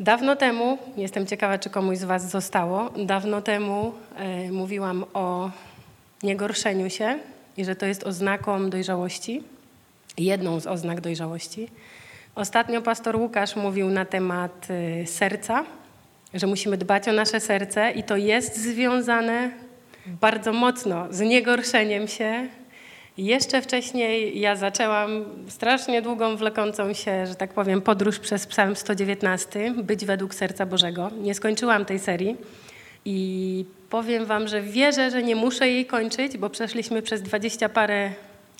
Dawno temu, jestem ciekawa, czy komuś z was zostało, dawno temu mówiłam o niegorszeniu się i że to jest oznaką dojrzałości, jedną z oznak dojrzałości. Ostatnio pastor Łukasz mówił na temat serca, że musimy dbać o nasze serce i to jest związane bardzo mocno z niegorszeniem się. Jeszcze wcześniej ja zaczęłam strasznie długą, wlekącą się, że tak powiem, podróż przez Psalm 119, być według serca Bożego. Nie skończyłam tej serii i powiem wam, że wierzę, że nie muszę jej kończyć, bo przeszliśmy przez 20 parę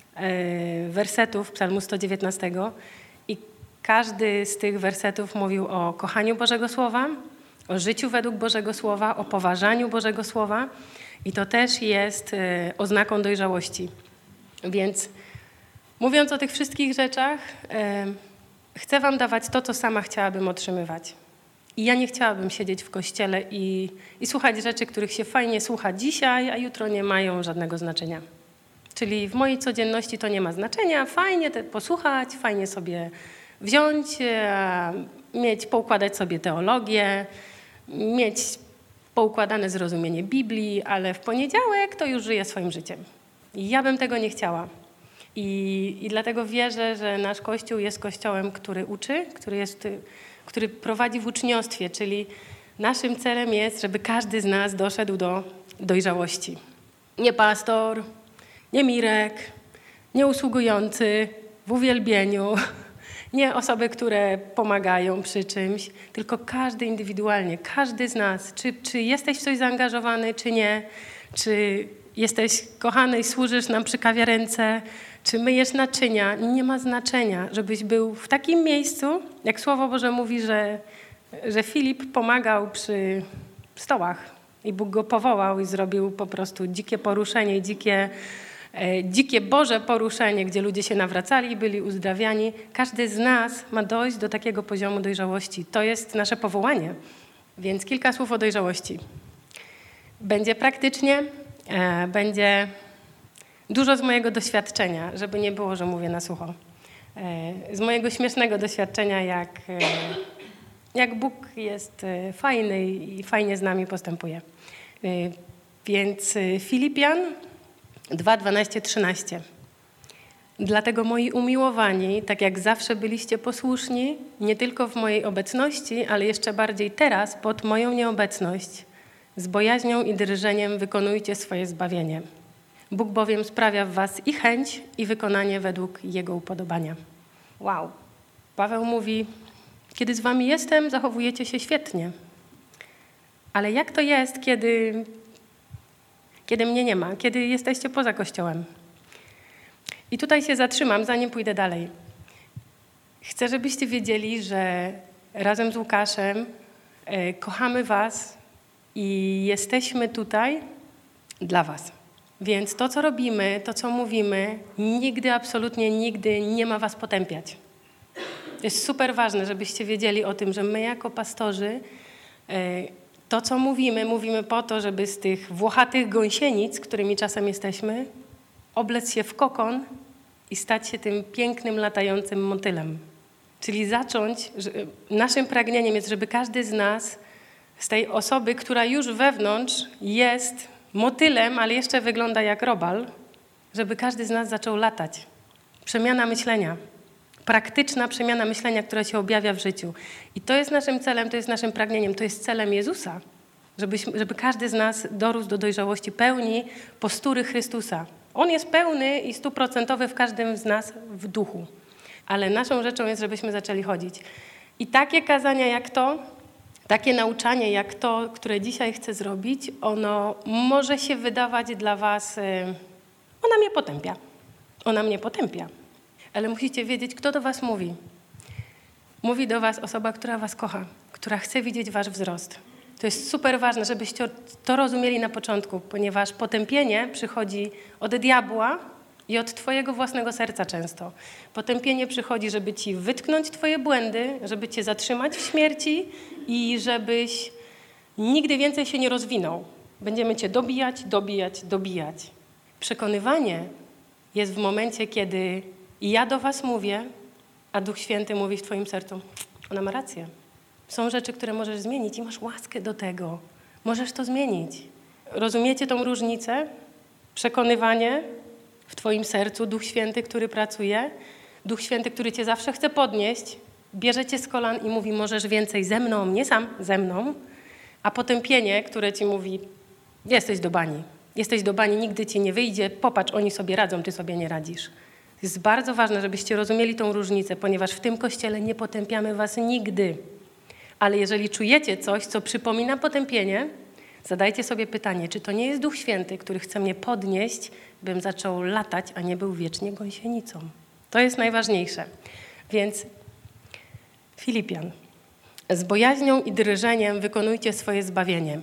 wersetów Psalmu 119 i każdy z tych wersetów mówił o kochaniu Bożego Słowa, o życiu według Bożego Słowa, o poważaniu Bożego Słowa i to też jest oznaką dojrzałości. Więc mówiąc o tych wszystkich rzeczach, chcę wam dawać to, co sama chciałabym otrzymywać. I ja nie chciałabym siedzieć w kościele i słuchać rzeczy, których się fajnie słucha dzisiaj, a jutro nie mają żadnego znaczenia. Czyli w mojej codzienności to nie ma znaczenia, fajnie posłuchać, fajnie sobie wziąć, poukładać sobie teologię, mieć poukładane zrozumienie Biblii, ale w poniedziałek to już żyję swoim życiem. I ja bym tego nie chciała. I dlatego wierzę, że nasz Kościół jest kościołem, który uczy, który prowadzi w uczniostwie, czyli naszym celem jest, żeby każdy z nas doszedł do dojrzałości. Nie pastor, nie Mirek, nie usługujący w uwielbieniu, nie osoby, które pomagają przy czymś, tylko każdy indywidualnie, każdy z nas. Czy jesteś w coś zaangażowany, czy nie, czy jesteś kochany i służysz nam przy kawiarence, czy myjesz naczynia. Nie ma znaczenia, żebyś był w takim miejscu, jak Słowo Boże mówi, że Filip pomagał przy stołach i Bóg go powołał i zrobił po prostu dzikie poruszenie, dzikie Boże poruszenie, gdzie ludzie się nawracali i byli uzdrawiani. Każdy z nas ma dojść do takiego poziomu dojrzałości. To jest nasze powołanie. Więc kilka słów o dojrzałości. Będzie praktycznie, będzie dużo z mojego doświadczenia, żeby nie było, że mówię na sucho. Z mojego śmiesznego doświadczenia, jak Bóg jest fajny i fajnie z nami postępuje. Więc Filipian 2, 12, 13. Dlatego moi umiłowani, tak jak zawsze byliście posłuszni, nie tylko w mojej obecności, ale jeszcze bardziej teraz, pod moją nieobecność, z bojaźnią i drżeniem wykonujcie swoje zbawienie. Bóg bowiem sprawia w was i chęć, i wykonanie według Jego upodobania. Wow. Paweł mówi, kiedy z wami jestem, zachowujecie się świetnie. Ale jak to jest, kiedy mnie nie ma, kiedy jesteście poza Kościołem? I tutaj się zatrzymam, zanim pójdę dalej. Chcę, żebyście wiedzieli, że razem z Łukaszem kochamy was i jesteśmy tutaj dla was. Więc to, co robimy, to, co mówimy, nigdy, absolutnie nigdy nie ma was potępiać. To jest super ważne, żebyście wiedzieli o tym, że my jako pastorzy to, co mówimy po to, żeby z tych włochatych gąsienic, którymi czasem jesteśmy, oblec się w kokon i stać się tym pięknym, latającym motylem. Czyli zacząć, naszym pragnieniem jest, żeby każdy z nas, z tej osoby, która już wewnątrz jest motylem, ale jeszcze wygląda jak robal, żeby każdy z nas zaczął latać. Przemiana myślenia. Praktyczna przemiana myślenia, która się objawia w życiu. I to jest naszym celem, to jest naszym pragnieniem, to jest celem Jezusa. Żeby każdy z nas dorósł do dojrzałości pełni postury Chrystusa. On jest pełny i 100% w każdym z nas w duchu. Ale naszą rzeczą jest, żebyśmy zaczęli chodzić. I takie kazania jak to, takie nauczanie jak to, które dzisiaj chcę zrobić, ono może się wydawać dla was, ona mnie potępia. Ale musicie wiedzieć, kto do was mówi. Mówi do was osoba, która was kocha, która chce widzieć wasz wzrost. To jest super ważne, żebyście to rozumieli na początku, ponieważ potępienie przychodzi od diabła i od twojego własnego serca często. Potępienie przychodzi, żeby ci wytknąć twoje błędy, żeby cię zatrzymać w śmierci i żebyś nigdy więcej się nie rozwinął. Będziemy cię dobijać. Przekonywanie jest w momencie, kiedy ja do was mówię, a Duch Święty mówi w twoim sercu, ona ma rację. Są rzeczy, które możesz zmienić i masz łaskę do tego. Możesz to zmienić. Rozumiecie tą różnicę? Przekonywanie w twoim sercu, Duch Święty, który pracuje, Duch Święty, który cię zawsze chce podnieść, bierze cię z kolan i mówi, możesz więcej ze mną, nie sam, ze mną, a potępienie, które ci mówi, jesteś do bani, nigdy ci nie wyjdzie, popatrz, oni sobie radzą, ty sobie nie radzisz. Jest bardzo ważne, żebyście rozumieli tą różnicę, ponieważ w tym Kościele nie potępiamy was nigdy. Ale jeżeli czujecie coś, co przypomina potępienie, zadajcie sobie pytanie, czy to nie jest Duch Święty, który chce mnie podnieść, bym zaczął latać, a nie był wiecznie gąsienicą. To jest najważniejsze. Więc Filipian, z bojaźnią i drżeniem wykonujcie swoje zbawienie.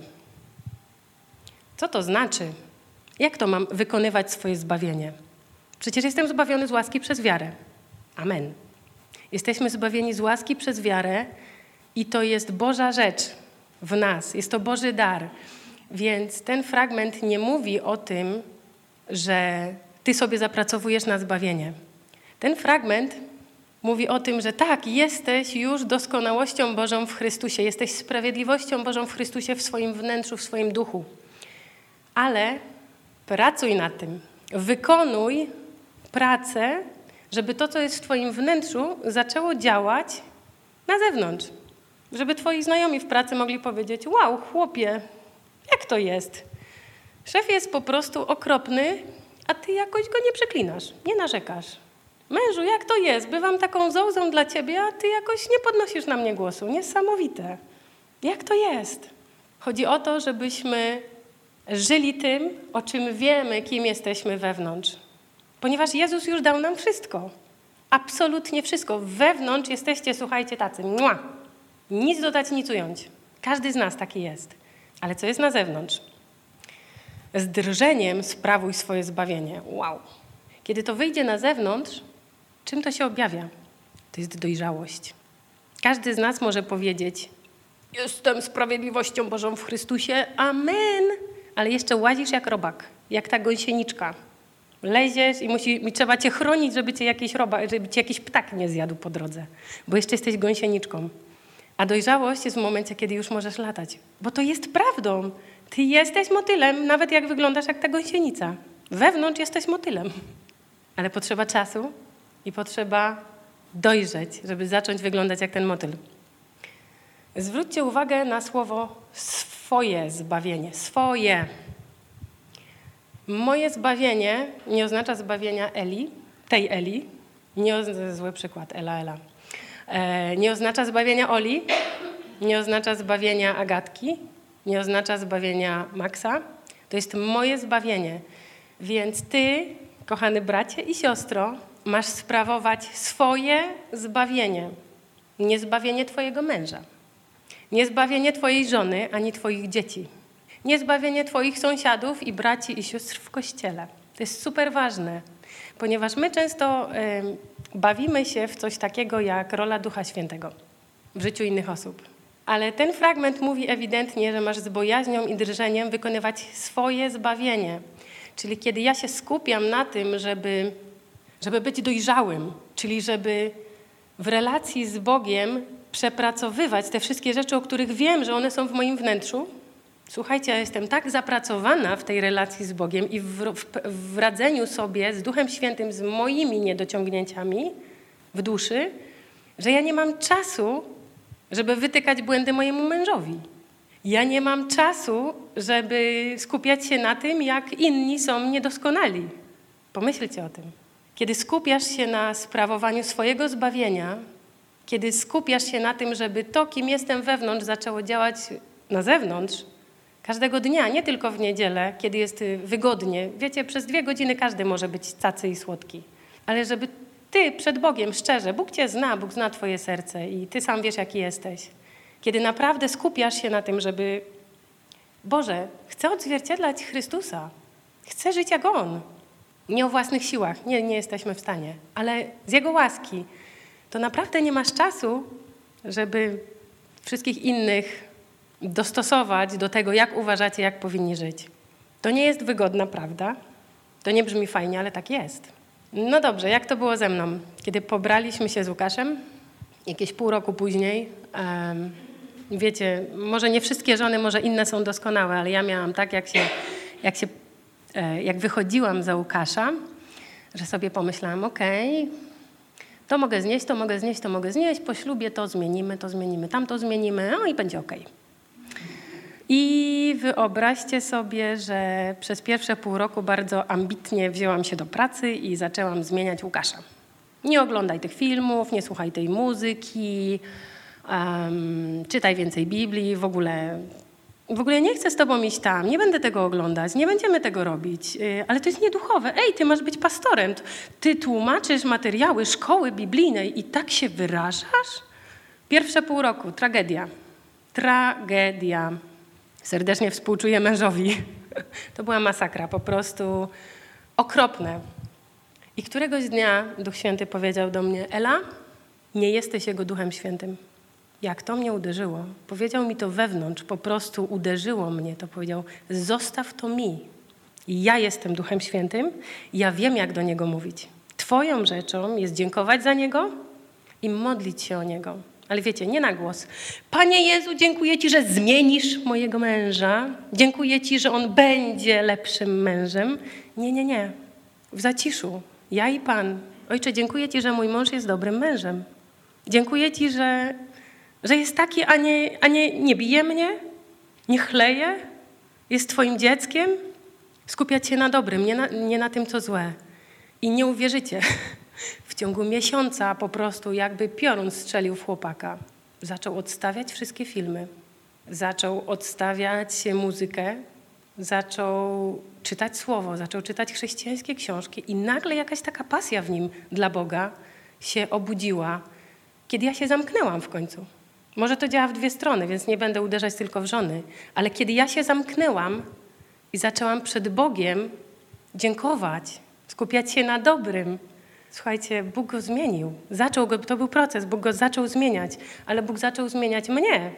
Co to znaczy? Jak to mam wykonywać swoje zbawienie? Przecież jestem zbawiony z łaski przez wiarę. Amen. Jesteśmy zbawieni z łaski przez wiarę i to jest Boża rzecz w nas. Jest to Boży dar. Więc ten fragment nie mówi o tym, że ty sobie zapracowujesz na zbawienie. Ten fragment mówi o tym, że tak, jesteś już doskonałością Bożą w Chrystusie. Jesteś sprawiedliwością Bożą w Chrystusie w swoim wnętrzu, w swoim duchu. Ale pracuj nad tym. Wykonuj pracę, żeby to, co jest w twoim wnętrzu, zaczęło działać na zewnątrz. Żeby twoi znajomi w pracy mogli powiedzieć, wow, chłopie, jak to jest? Szef jest po prostu okropny, a ty jakoś go nie przeklinasz, nie narzekasz. Mężu, jak to jest? Bywam taką zołzą dla ciebie, a ty jakoś nie podnosisz na mnie głosu. Niesamowite. Jak to jest? Chodzi o to, żebyśmy żyli tym, o czym wiemy, kim jesteśmy wewnątrz. Ponieważ Jezus już dał nam wszystko. Absolutnie wszystko. Wewnątrz jesteście, słuchajcie, tacy. Mua! Nic dodać, nic ująć. Każdy z nas taki jest. Ale co jest na zewnątrz? Z drżeniem sprawuj swoje zbawienie. Wow! Kiedy to wyjdzie na zewnątrz, czym to się objawia? To jest dojrzałość. Każdy z nas może powiedzieć, jestem sprawiedliwością Bożą w Chrystusie, amen. Ale jeszcze łazisz jak robak, jak ta gąsieniczka. Leziesz i trzeba cię chronić, żeby cię jakiś ptak nie zjadł po drodze, bo jeszcze jesteś gąsieniczką. A dojrzałość jest w momencie, kiedy już możesz latać, bo to jest prawdą. Ty jesteś motylem, nawet jak wyglądasz jak ta gąsienica. Wewnątrz jesteś motylem. Ale potrzeba czasu i potrzeba dojrzeć, żeby zacząć wyglądać jak ten motyl. Zwróćcie uwagę na słowo swoje zbawienie. Swoje. Moje zbawienie nie oznacza zbawienia tej Eli. Zły przykład, Ela. Nie oznacza zbawienia Oli. Nie oznacza zbawienia Agatki. Nie oznacza zbawienia Maxa. To jest moje zbawienie. Więc ty, kochany bracie i siostro, masz sprawować swoje zbawienie. Nie zbawienie twojego męża. Nie zbawienie twojej żony, ani twoich dzieci. Nie zbawienie twoich sąsiadów i braci i sióstr w Kościele. To jest super ważne, ponieważ my często bawimy się w coś takiego jak rola Ducha Świętego w życiu innych osób. Ale ten fragment mówi ewidentnie, że masz z bojaźnią i drżeniem wykonywać swoje zbawienie. Czyli kiedy ja się skupiam na tym, żeby być dojrzałym, czyli żeby w relacji z Bogiem przepracowywać te wszystkie rzeczy, o których wiem, że one są w moim wnętrzu. Słuchajcie, ja jestem tak zapracowana w tej relacji z Bogiem i w radzeniu sobie z Duchem Świętym, z moimi niedociągnięciami w duszy, że ja nie mam czasu, żeby wytykać błędy mojemu mężowi. Ja nie mam czasu, żeby skupiać się na tym, jak inni są niedoskonali. Pomyślcie o tym. Kiedy skupiasz się na sprawowaniu swojego zbawienia, kiedy skupiasz się na tym, żeby to, kim jestem wewnątrz, zaczęło działać na zewnątrz, każdego dnia, nie tylko w niedzielę, kiedy jest wygodnie. Wiecie, przez 2 godziny każdy może być cacy i słodki. Ale żeby ty przed Bogiem szczerze, Bóg cię zna, Bóg zna twoje serce i ty sam wiesz, jaki jesteś. Kiedy naprawdę skupiasz się na tym, żeby Boże, chcę odzwierciedlać Chrystusa. Chcę żyć jak On. Nie o własnych siłach, nie jesteśmy w stanie, ale z Jego łaski. To naprawdę nie masz czasu, żeby wszystkich innych dostosować do tego, jak uważacie, jak powinni żyć. To nie jest wygodna prawda. To nie brzmi fajnie, ale tak jest. No dobrze, jak to było ze mną? Kiedy pobraliśmy się z Łukaszem, jakieś pół roku później, Wiecie, może nie wszystkie żony, może inne są doskonałe, ale ja miałam tak, jak wychodziłam za Łukasza, że sobie pomyślałam, okej, to mogę znieść, to mogę znieść, to mogę znieść, po ślubie to zmienimy, tamto zmienimy, no i będzie okej. I wyobraźcie sobie, że przez pierwsze pół roku bardzo ambitnie wzięłam się do pracy i zaczęłam zmieniać Łukasza. Nie oglądaj tych filmów, nie słuchaj tej muzyki, czytaj więcej Biblii, w ogóle nie chcę z tobą iść tam, nie będę tego oglądać, nie będziemy tego robić, ale to jest nieduchowe. Ej, ty masz być pastorem, ty tłumaczysz materiały szkoły biblijnej i tak się wyrażasz? Pierwsze pół roku, tragedia. Serdecznie współczuję mężowi. To była masakra, po prostu okropne. I któregoś dnia Duch Święty powiedział do mnie, Ela, nie jesteś Jego Duchem Świętym. Jak to mnie uderzyło. Powiedział mi to wewnątrz, po prostu uderzyło mnie. To powiedział, zostaw to mi. Ja jestem Duchem Świętym, ja wiem, jak do Niego mówić. Twoją rzeczą jest dziękować za Niego i modlić się o Niego. Ale wiecie, nie na głos. Panie Jezu, dziękuję Ci, że zmienisz mojego męża. Dziękuję Ci, że on będzie lepszym mężem. Nie. W zaciszu. Ja i Pan. Ojcze, dziękuję Ci, że mój mąż jest dobrym mężem. Dziękuję Ci, że jest taki, a nie bije mnie, nie chleje, jest Twoim dzieckiem. Skupiać się na dobrym, nie na tym, co złe. I nie uwierzycie. W ciągu miesiąca po prostu jakby piorun strzelił w chłopaka. Zaczął odstawiać wszystkie filmy. Zaczął odstawiać muzykę. Zaczął czytać słowo. Zaczął czytać chrześcijańskie książki. I nagle jakaś taka pasja w nim dla Boga się obudziła, kiedy ja się zamknęłam w końcu. Może to działa w dwie strony, więc nie będę uderzać tylko w żony. Ale kiedy ja się zamknęłam i zaczęłam przed Bogiem dziękować, skupiać się na dobrym, słuchajcie, Bóg go zmienił. To był proces, Bóg go zaczął zmieniać, ale Bóg zaczął zmieniać mnie.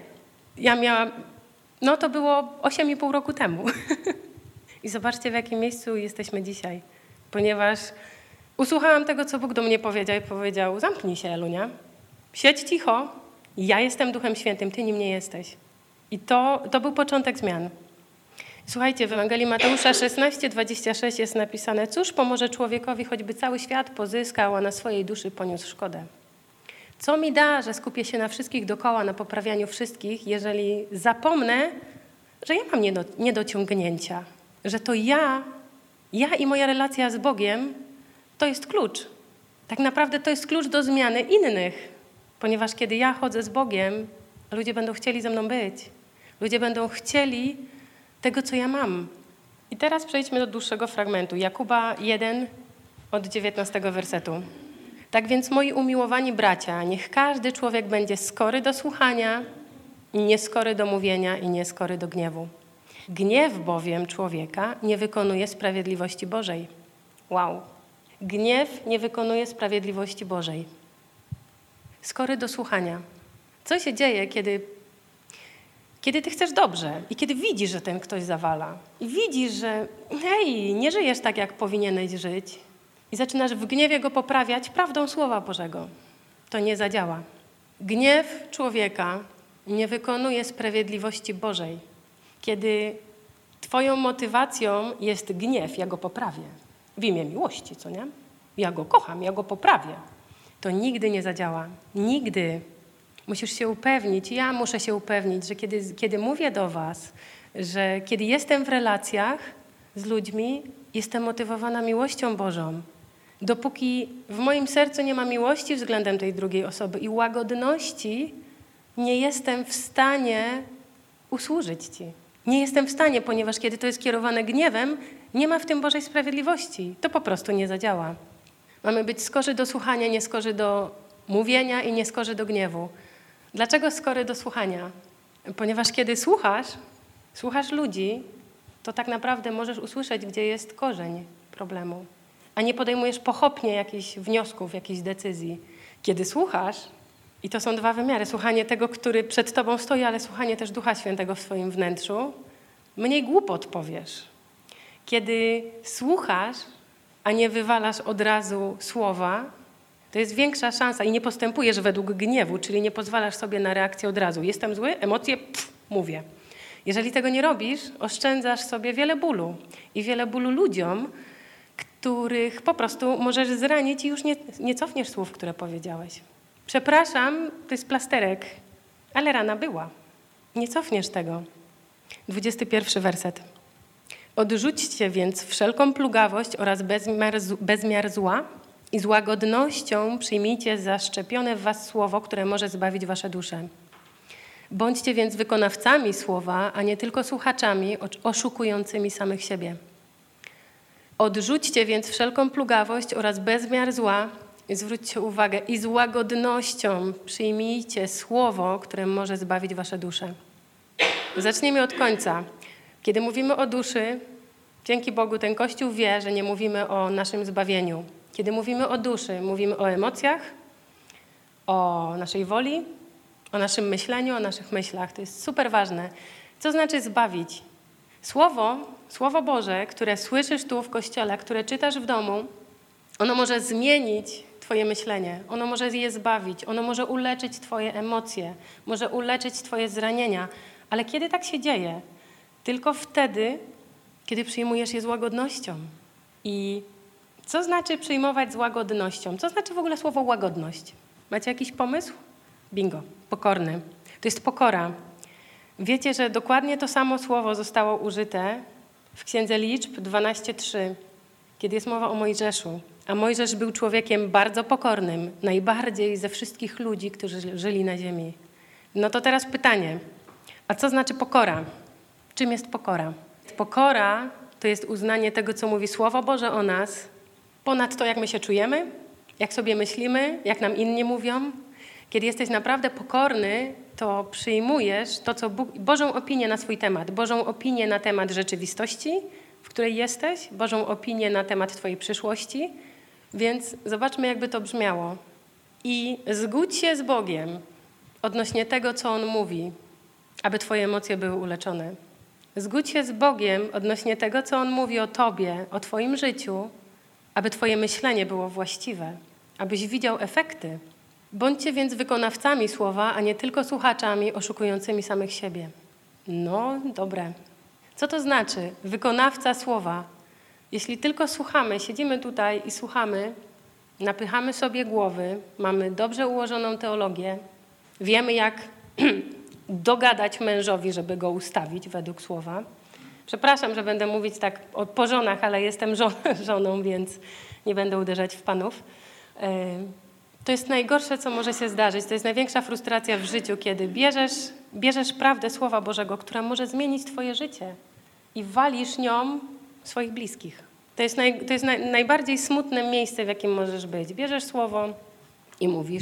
To było 8,5 roku temu. I zobaczcie, w jakim miejscu jesteśmy dzisiaj. Ponieważ usłuchałam tego, co Bóg do mnie powiedział i powiedział, zamknij się, Elunia, siedź cicho, ja jestem Duchem Świętym, ty nim nie jesteś. I to był początek zmian. Słuchajcie, w Ewangelii Mateusza 16:26 jest napisane, cóż pomoże człowiekowi, choćby cały świat pozyskał, a na swojej duszy poniósł szkodę. Co mi da, że skupię się na wszystkich dookoła, na poprawianiu wszystkich, jeżeli zapomnę, że ja mam niedociągnięcia, że to ja i moja relacja z Bogiem to jest klucz. Tak naprawdę to jest klucz do zmiany innych, ponieważ kiedy ja chodzę z Bogiem, ludzie będą chcieli ze mną być. Ludzie będą chcieli tego, co ja mam. I teraz przejdźmy do dłuższego fragmentu. Jakuba 1 od 19 wersetu. Tak więc, moi umiłowani bracia, niech każdy człowiek będzie skory do słuchania, nieskory do mówienia i nieskory do gniewu. Gniew bowiem człowieka nie wykonuje sprawiedliwości Bożej. Wow. Gniew nie wykonuje sprawiedliwości Bożej. Skory do słuchania. Co się dzieje, kiedy ty chcesz dobrze i kiedy widzisz, że ten ktoś zawala i widzisz, że hej, nie żyjesz tak, jak powinieneś żyć i zaczynasz w gniewie go poprawiać prawdą Słowa Bożego, to nie zadziała. Gniew człowieka nie wykonuje sprawiedliwości Bożej. Kiedy twoją motywacją jest gniew, ja go poprawię. W imię miłości, co nie? Ja go kocham, ja go poprawię. To nigdy nie zadziała. Nigdy. Musisz się upewnić, ja muszę się upewnić, że kiedy mówię do was, że kiedy jestem w relacjach z ludźmi, jestem motywowana miłością Bożą. Dopóki w moim sercu nie ma miłości względem tej drugiej osoby i łagodności, nie jestem w stanie usłużyć ci. Nie jestem w stanie, ponieważ kiedy to jest kierowane gniewem, nie ma w tym Bożej sprawiedliwości. To po prostu nie zadziała. Mamy być skorzy do słuchania, nie skorzy do mówienia i nie skorzy do gniewu. Dlaczego skory do słuchania? Ponieważ kiedy słuchasz ludzi, to tak naprawdę możesz usłyszeć, gdzie jest korzeń problemu, a nie podejmujesz pochopnie jakichś wniosków, jakichś decyzji. Kiedy słuchasz, i to są dwa wymiary, słuchanie tego, który przed tobą stoi, ale słuchanie też Ducha Świętego w swoim wnętrzu, mniej głupot powiesz. Kiedy słuchasz, a nie wywalasz od razu słowa, To jest większa szansa i nie postępujesz według gniewu, czyli nie pozwalasz sobie na reakcję od razu. Jestem zły, emocje, mówię. Jeżeli tego nie robisz, oszczędzasz sobie wiele bólu i wiele bólu ludziom, których po prostu możesz zranić i już nie cofniesz słów, które powiedziałeś. Przepraszam, to jest plasterek, ale rana była. Nie cofniesz tego. 21 werset. Odrzućcie więc wszelką plugawość oraz bezmiar zła i z łagodnością przyjmijcie zaszczepione w was słowo, które może zbawić wasze dusze. Bądźcie więc wykonawcami słowa, a nie tylko słuchaczami oszukującymi samych siebie. Odrzućcie więc wszelką plugawość oraz bezmiar zła i zwróćcie uwagę i z łagodnością przyjmijcie słowo, które może zbawić wasze dusze. Zacznijmy od końca. Kiedy mówimy o duszy, dzięki Bogu ten Kościół wie, że nie mówimy o naszym zbawieniu. Kiedy mówimy o duszy, mówimy o emocjach, o naszej woli, o naszym myśleniu, o naszych myślach. To jest super ważne. Co znaczy zbawić? Słowo Boże, które słyszysz tu w Kościele, które czytasz w domu, ono może zmienić twoje myślenie, ono może je zbawić, ono może uleczyć twoje emocje, może uleczyć twoje zranienia. Ale kiedy tak się dzieje? Tylko wtedy, kiedy przyjmujesz je z łagodnością. I co znaczy przyjmować z łagodnością? Co znaczy w ogóle słowo łagodność? Macie jakiś pomysł? Bingo, pokorny. To jest pokora. Wiecie, że dokładnie to samo słowo zostało użyte w Księdze Liczb 12:3, kiedy jest mowa o Mojżeszu. A Mojżesz był człowiekiem bardzo pokornym, najbardziej ze wszystkich ludzi, którzy żyli na ziemi. No to teraz pytanie, a co znaczy pokora? Czym jest pokora? Pokora to jest uznanie tego, co mówi Słowo Boże o nas, ponad to, jak my się czujemy, jak sobie myślimy, jak nam inni mówią. Kiedy jesteś naprawdę pokorny, to przyjmujesz to, co Bożą opinię na swój temat, Bożą opinię na temat rzeczywistości, w której jesteś, Bożą opinię na temat twojej przyszłości. Więc zobaczmy, jakby to brzmiało. I zgódź się z Bogiem odnośnie tego, co On mówi, aby twoje emocje były uleczone. Zgódź się z Bogiem odnośnie tego, co On mówi o tobie, o twoim życiu, aby twoje myślenie było właściwe, abyś widział efekty. Bądźcie więc wykonawcami słowa, a nie tylko słuchaczami oszukującymi samych siebie. No, dobre. Co to znaczy? Wykonawca słowa. Jeśli tylko słuchamy, siedzimy tutaj i słuchamy, napychamy sobie głowy, mamy dobrze ułożoną teologię, wiemy jak dogadać mężowi, żeby go ustawić według słowa. Przepraszam, że będę mówić tak po żonach, ale jestem żoną, więc nie będę uderzać w panów. To jest najgorsze, co może się zdarzyć. To jest największa frustracja w życiu, kiedy bierzesz prawdę Słowa Bożego, która może zmienić twoje życie i walisz nią swoich bliskich. To jest najbardziej smutne miejsce, w jakim możesz być. Bierzesz Słowo i mówisz,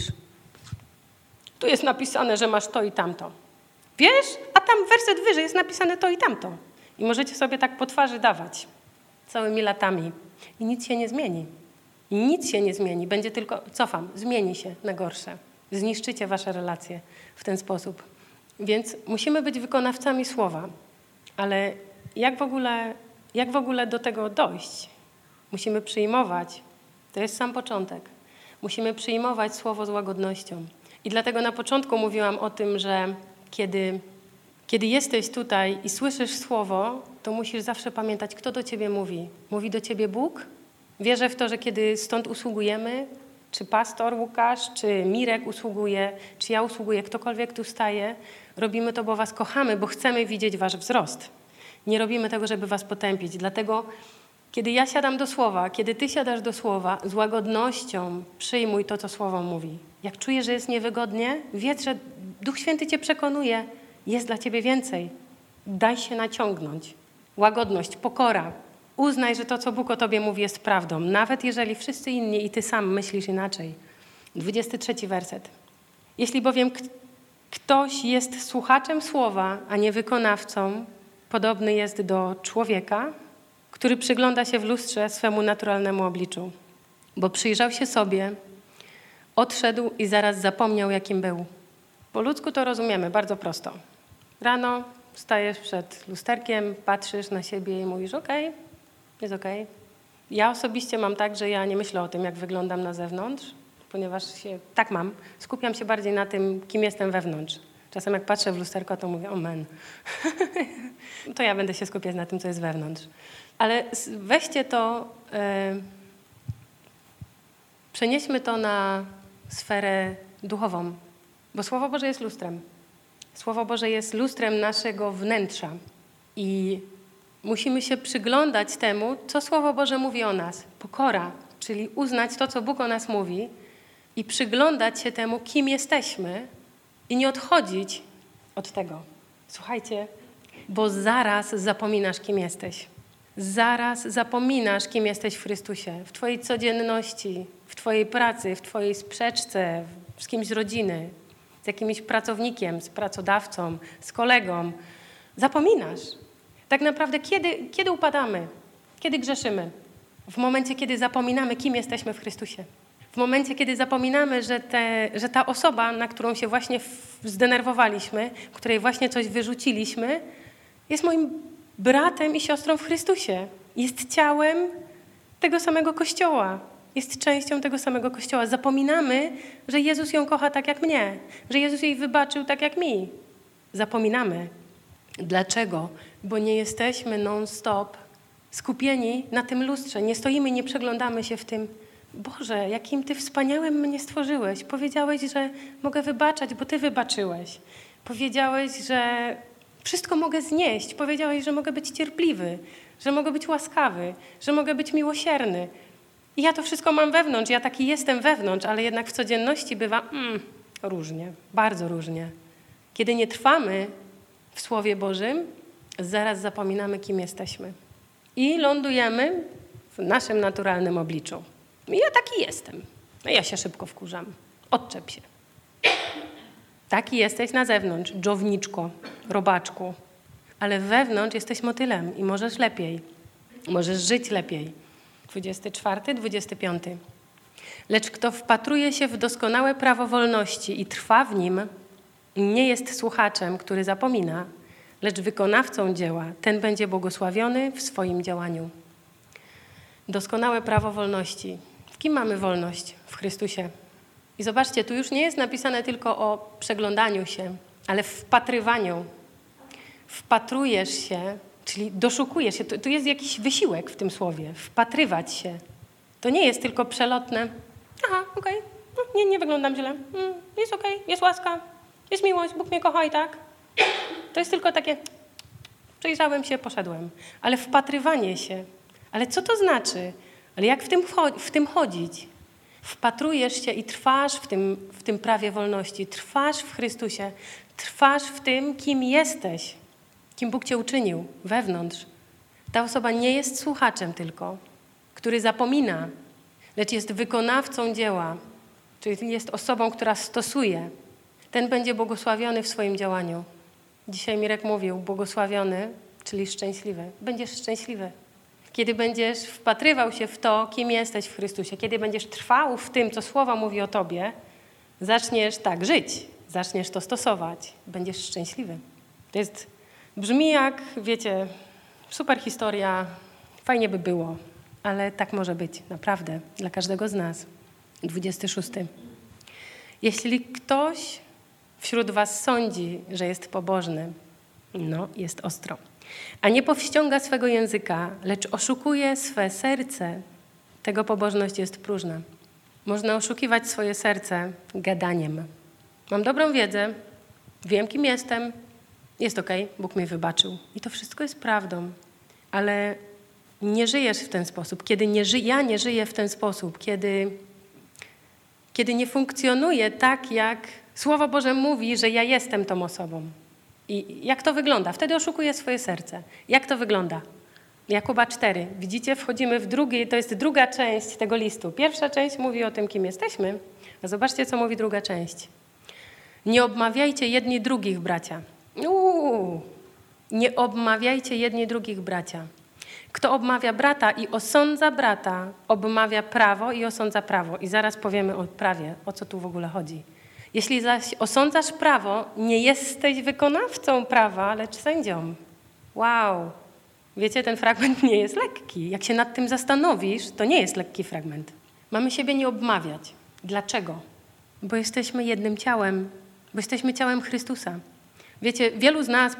tu jest napisane, że masz to i tamto. Wiesz? A tam werset wyżej jest napisane to i tamto. I możecie sobie tak po twarzy dawać całymi latami. I nic się nie zmieni. I nic się nie zmieni. Będzie tylko, zmieni się na gorsze. Zniszczycie wasze relacje w ten sposób. Więc musimy być wykonawcami słowa. Ale jak w ogóle do tego dojść? Musimy przyjmować. To jest sam początek. Musimy przyjmować słowo z łagodnością. I dlatego na początku mówiłam o tym, że kiedy jesteś tutaj i słyszysz słowo, to musisz zawsze pamiętać, kto do ciebie mówi. Mówi do ciebie Bóg? Wierzę w to, że kiedy stąd usługujemy, czy pastor Łukasz, czy Mirek usługuje, czy ja usługuję, ktokolwiek tu staje, robimy to, bo was kochamy, bo chcemy widzieć wasz wzrost. Nie robimy tego, żeby was potępić. Dlatego, kiedy ja siadam do słowa, kiedy ty siadasz do słowa, z łagodnością przyjmuj to, co słowo mówi. Jak czujesz, że jest niewygodnie, wiedz, że Duch Święty cię przekonuje, jest dla ciebie więcej. Daj się naciągnąć. Łagodność, pokora. Uznaj, że to, co Bóg o tobie mówi, jest prawdą. Nawet jeżeli wszyscy inni i ty sam myślisz inaczej. 23 werset. Jeśli bowiem ktoś jest słuchaczem słowa, a nie wykonawcą, podobny jest do człowieka, który przygląda się w lustrze swemu naturalnemu obliczu. Bo przyjrzał się sobie, odszedł i zaraz zapomniał, jakim był. Po ludzku to rozumiemy bardzo prosto. Rano stajesz przed lusterkiem, patrzysz na siebie i mówisz, okej, jest okej. Ja osobiście mam tak, że ja nie myślę o tym, jak wyglądam na zewnątrz. ponieważ tak mam. Skupiam się bardziej na tym, kim jestem wewnątrz. Czasem jak patrzę w lusterko, to mówię, amen. To ja będę się skupiać na tym, co jest wewnątrz. Ale weźcie to, przenieśmy to na sferę duchową, bo Słowo Boże jest lustrem. Słowo Boże jest lustrem naszego wnętrza i musimy się przyglądać temu, co Słowo Boże mówi o nas. Pokora, czyli uznać to, co Bóg o nas mówi i przyglądać się temu, kim jesteśmy i nie odchodzić od tego. Słuchajcie, bo zaraz zapominasz, kim jesteś. Zaraz zapominasz, kim jesteś w Chrystusie, w twojej codzienności, w twojej pracy, w twojej sprzeczce, z kimś z rodziny, z jakimś pracownikiem, z pracodawcą, z kolegą. Zapominasz. Tak naprawdę kiedy upadamy? Kiedy grzeszymy? W momencie, kiedy zapominamy, kim jesteśmy w Chrystusie. W momencie, kiedy zapominamy, że ta osoba, na którą się właśnie zdenerwowaliśmy, której właśnie coś wyrzuciliśmy, jest moim bratem i siostrą w Chrystusie. Jest ciałem tego samego Kościoła. Jest częścią tego samego Kościoła. Zapominamy, że Jezus ją kocha tak jak mnie. Że Jezus jej wybaczył tak jak mi. Zapominamy. Dlaczego? Bo nie jesteśmy non-stop skupieni na tym lustrze. Nie stoimy, nie przeglądamy się w tym. Boże, jakim Ty wspaniałym mnie stworzyłeś. Powiedziałeś, że mogę wybaczać, bo Ty wybaczyłeś. Powiedziałeś, że wszystko mogę znieść. Powiedziałeś, że mogę być cierpliwy, że mogę być łaskawy, że mogę być miłosierny. I ja to wszystko mam wewnątrz, ja taki jestem wewnątrz, ale jednak w codzienności bywa różnie, bardzo różnie. Kiedy nie trwamy w Słowie Bożym, zaraz zapominamy, kim jesteśmy. I lądujemy w naszym naturalnym obliczu. I ja taki jestem. No ja się szybko wkurzam. Odczep się. Taki jesteś na zewnątrz, dżowniczko, robaczku. Ale wewnątrz jesteś motylem i możesz lepiej. Możesz żyć lepiej. 24, 25. Lecz kto wpatruje się w doskonałe prawo wolności i trwa w nim, nie jest słuchaczem, który zapomina, lecz wykonawcą dzieła. Ten będzie błogosławiony w swoim działaniu. Doskonałe prawo wolności. W kim mamy wolność? W Chrystusie. I zobaczcie, tu już nie jest napisane tylko o przeglądaniu się, ale w wpatrywaniu. Wpatrujesz się, czyli doszukujesz się. Tu jest jakiś wysiłek w tym słowie. Wpatrywać się. To nie jest tylko przelotne. Aha, okej. Nie wyglądam źle. Jest okej, jest łaska, jest miłość, Bóg mnie kocha i tak. To jest tylko takie, przejrzałem się, poszedłem. Ale wpatrywanie się. Ale co to znaczy? Ale jak w tym chodzić? Wpatrujesz się i trwasz w tym prawie wolności. Trwasz w Chrystusie. Trwasz w tym, kim jesteś. Kim Bóg cię uczynił wewnątrz. Ta osoba nie jest słuchaczem tylko, który zapomina, lecz jest wykonawcą dzieła. Czyli jest osobą, która stosuje. Ten będzie błogosławiony w swoim działaniu. Dzisiaj Mirek mówił, błogosławiony, czyli szczęśliwy. Będziesz szczęśliwy. Kiedy będziesz wpatrywał się w to, kim jesteś w Chrystusie, kiedy będziesz trwał w tym, co Słowo mówi o tobie, zaczniesz tak żyć, zaczniesz to stosować, będziesz szczęśliwy. To brzmi jak, wiecie, super historia, fajnie by było, ale tak może być, naprawdę, dla każdego z nas. 26. Jeśli ktoś wśród was sądzi, że jest pobożny, jest ostro, a nie powściąga swego języka, lecz oszukuje swe serce, tego pobożność jest próżna. Można oszukiwać swoje serce gadaniem. Mam dobrą wiedzę, wiem, kim jestem, jest okej, Bóg mnie wybaczył. I to wszystko jest prawdą, ale nie żyjesz w ten sposób. Kiedy ja nie żyję w ten sposób, kiedy nie funkcjonuję tak, jak Słowo Boże mówi, że ja jestem tą osobą. I jak to wygląda? Wtedy oszukuję swoje serce. Jak to wygląda? Jakuba 4. Widzicie, wchodzimy w to jest druga część tego listu. Pierwsza część mówi o tym, kim jesteśmy, a zobaczcie, co mówi druga część. Nie obmawiajcie jedni drugich, bracia. Nie obmawiajcie jedni drugich, bracia. Kto obmawia brata i osądza brata, obmawia prawo i osądza prawo. I zaraz powiemy o prawie, o co tu w ogóle chodzi. Jeśli zaś osądzasz prawo, nie jesteś wykonawcą prawa, lecz sędzią. Wow! Wiecie, ten fragment nie jest lekki. Jak się nad tym zastanowisz, to nie jest lekki fragment. Mamy siebie nie obmawiać. Dlaczego? Bo jesteśmy jednym ciałem, bo jesteśmy ciałem Chrystusa. Wiecie, wielu z nas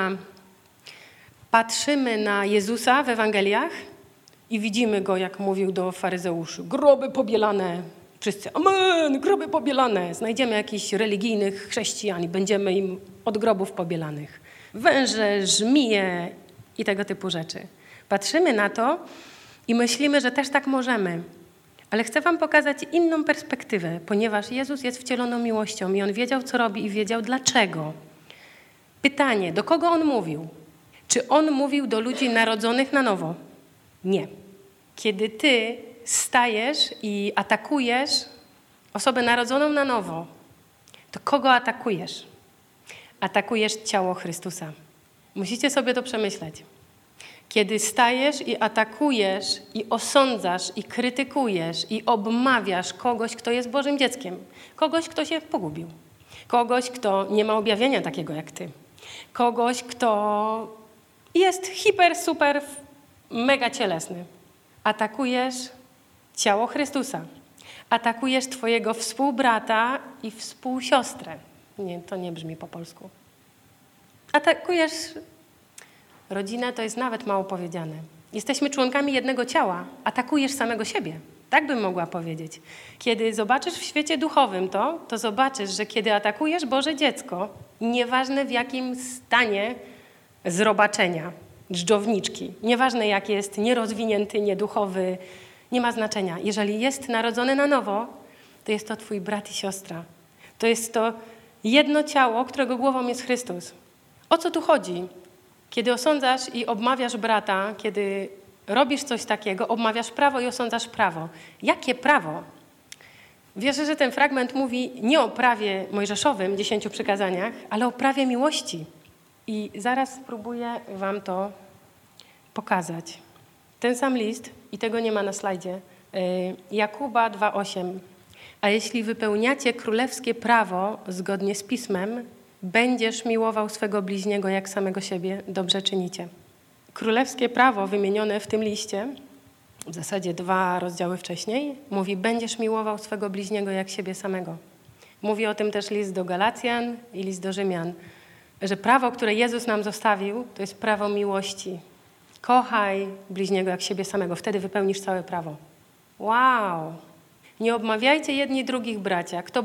patrzymy na Jezusa w Ewangeliach i widzimy Go, jak mówił do faryzeuszy. Groby pobielane. Wszyscy, amen, groby pobielane. Znajdziemy jakichś religijnych chrześcijan i będziemy im od grobów pobielanych. Węże, żmije i tego typu rzeczy. Patrzymy na to i myślimy, że też tak możemy. Ale chcę wam pokazać inną perspektywę, ponieważ Jezus jest wcieloną miłością i On wiedział, co robi i wiedział dlaczego. Pytanie, do kogo On mówił? Czy On mówił do ludzi narodzonych na nowo? Nie. Kiedy ty stajesz i atakujesz osobę narodzoną na nowo, to kogo atakujesz? Atakujesz ciało Chrystusa. Musicie sobie to przemyśleć. Kiedy stajesz i atakujesz i osądzasz i krytykujesz i obmawiasz kogoś, kto jest Bożym dzieckiem, kogoś, kto się pogubił, kogoś, kto nie ma objawienia takiego jak ty, kogoś, kto jest hiper, super, mega cielesny, atakujesz ciało Chrystusa, atakujesz twojego współbrata i współsiostrę. Nie, to nie brzmi po polsku. Atakujesz rodzinę, to jest nawet mało powiedziane. Jesteśmy członkami jednego ciała. Atakujesz samego siebie. Tak bym mogła powiedzieć. Kiedy zobaczysz w świecie duchowym to zobaczysz, że kiedy atakujesz Boże dziecko, nieważne w jakim stanie zrobaczenia, dżdżowniczki, nieważne jak jest nierozwinięty, nieduchowy, nie ma znaczenia. Jeżeli jest narodzony na nowo, to jest to twój brat i siostra. To jest to jedno ciało, którego głową jest Chrystus. O co tu chodzi? Kiedy osądzasz i obmawiasz brata, kiedy robisz coś takiego, obmawiasz prawo i osądzasz prawo. Jakie prawo? Wierzę, że ten fragment mówi nie o prawie mojżeszowym, 10 przykazaniach, ale o prawie miłości. I zaraz spróbuję wam to pokazać. Ten sam list, i tego nie ma na slajdzie, Jakuba 2,8. A jeśli wypełniacie królewskie prawo zgodnie z Pismem, będziesz miłował swego bliźniego jak samego siebie, dobrze czynicie. Królewskie prawo wymienione w tym liście, w zasadzie 2 rozdziały wcześniej, mówi, będziesz miłował swego bliźniego jak siebie samego. Mówi o tym też list do Galacjan i list do Rzymian, że prawo, które Jezus nam zostawił, to jest prawo miłości. Kochaj bliźniego jak siebie samego, wtedy wypełnisz całe prawo. Wow! Nie obmawiajcie jedni drugich, bracia. Kto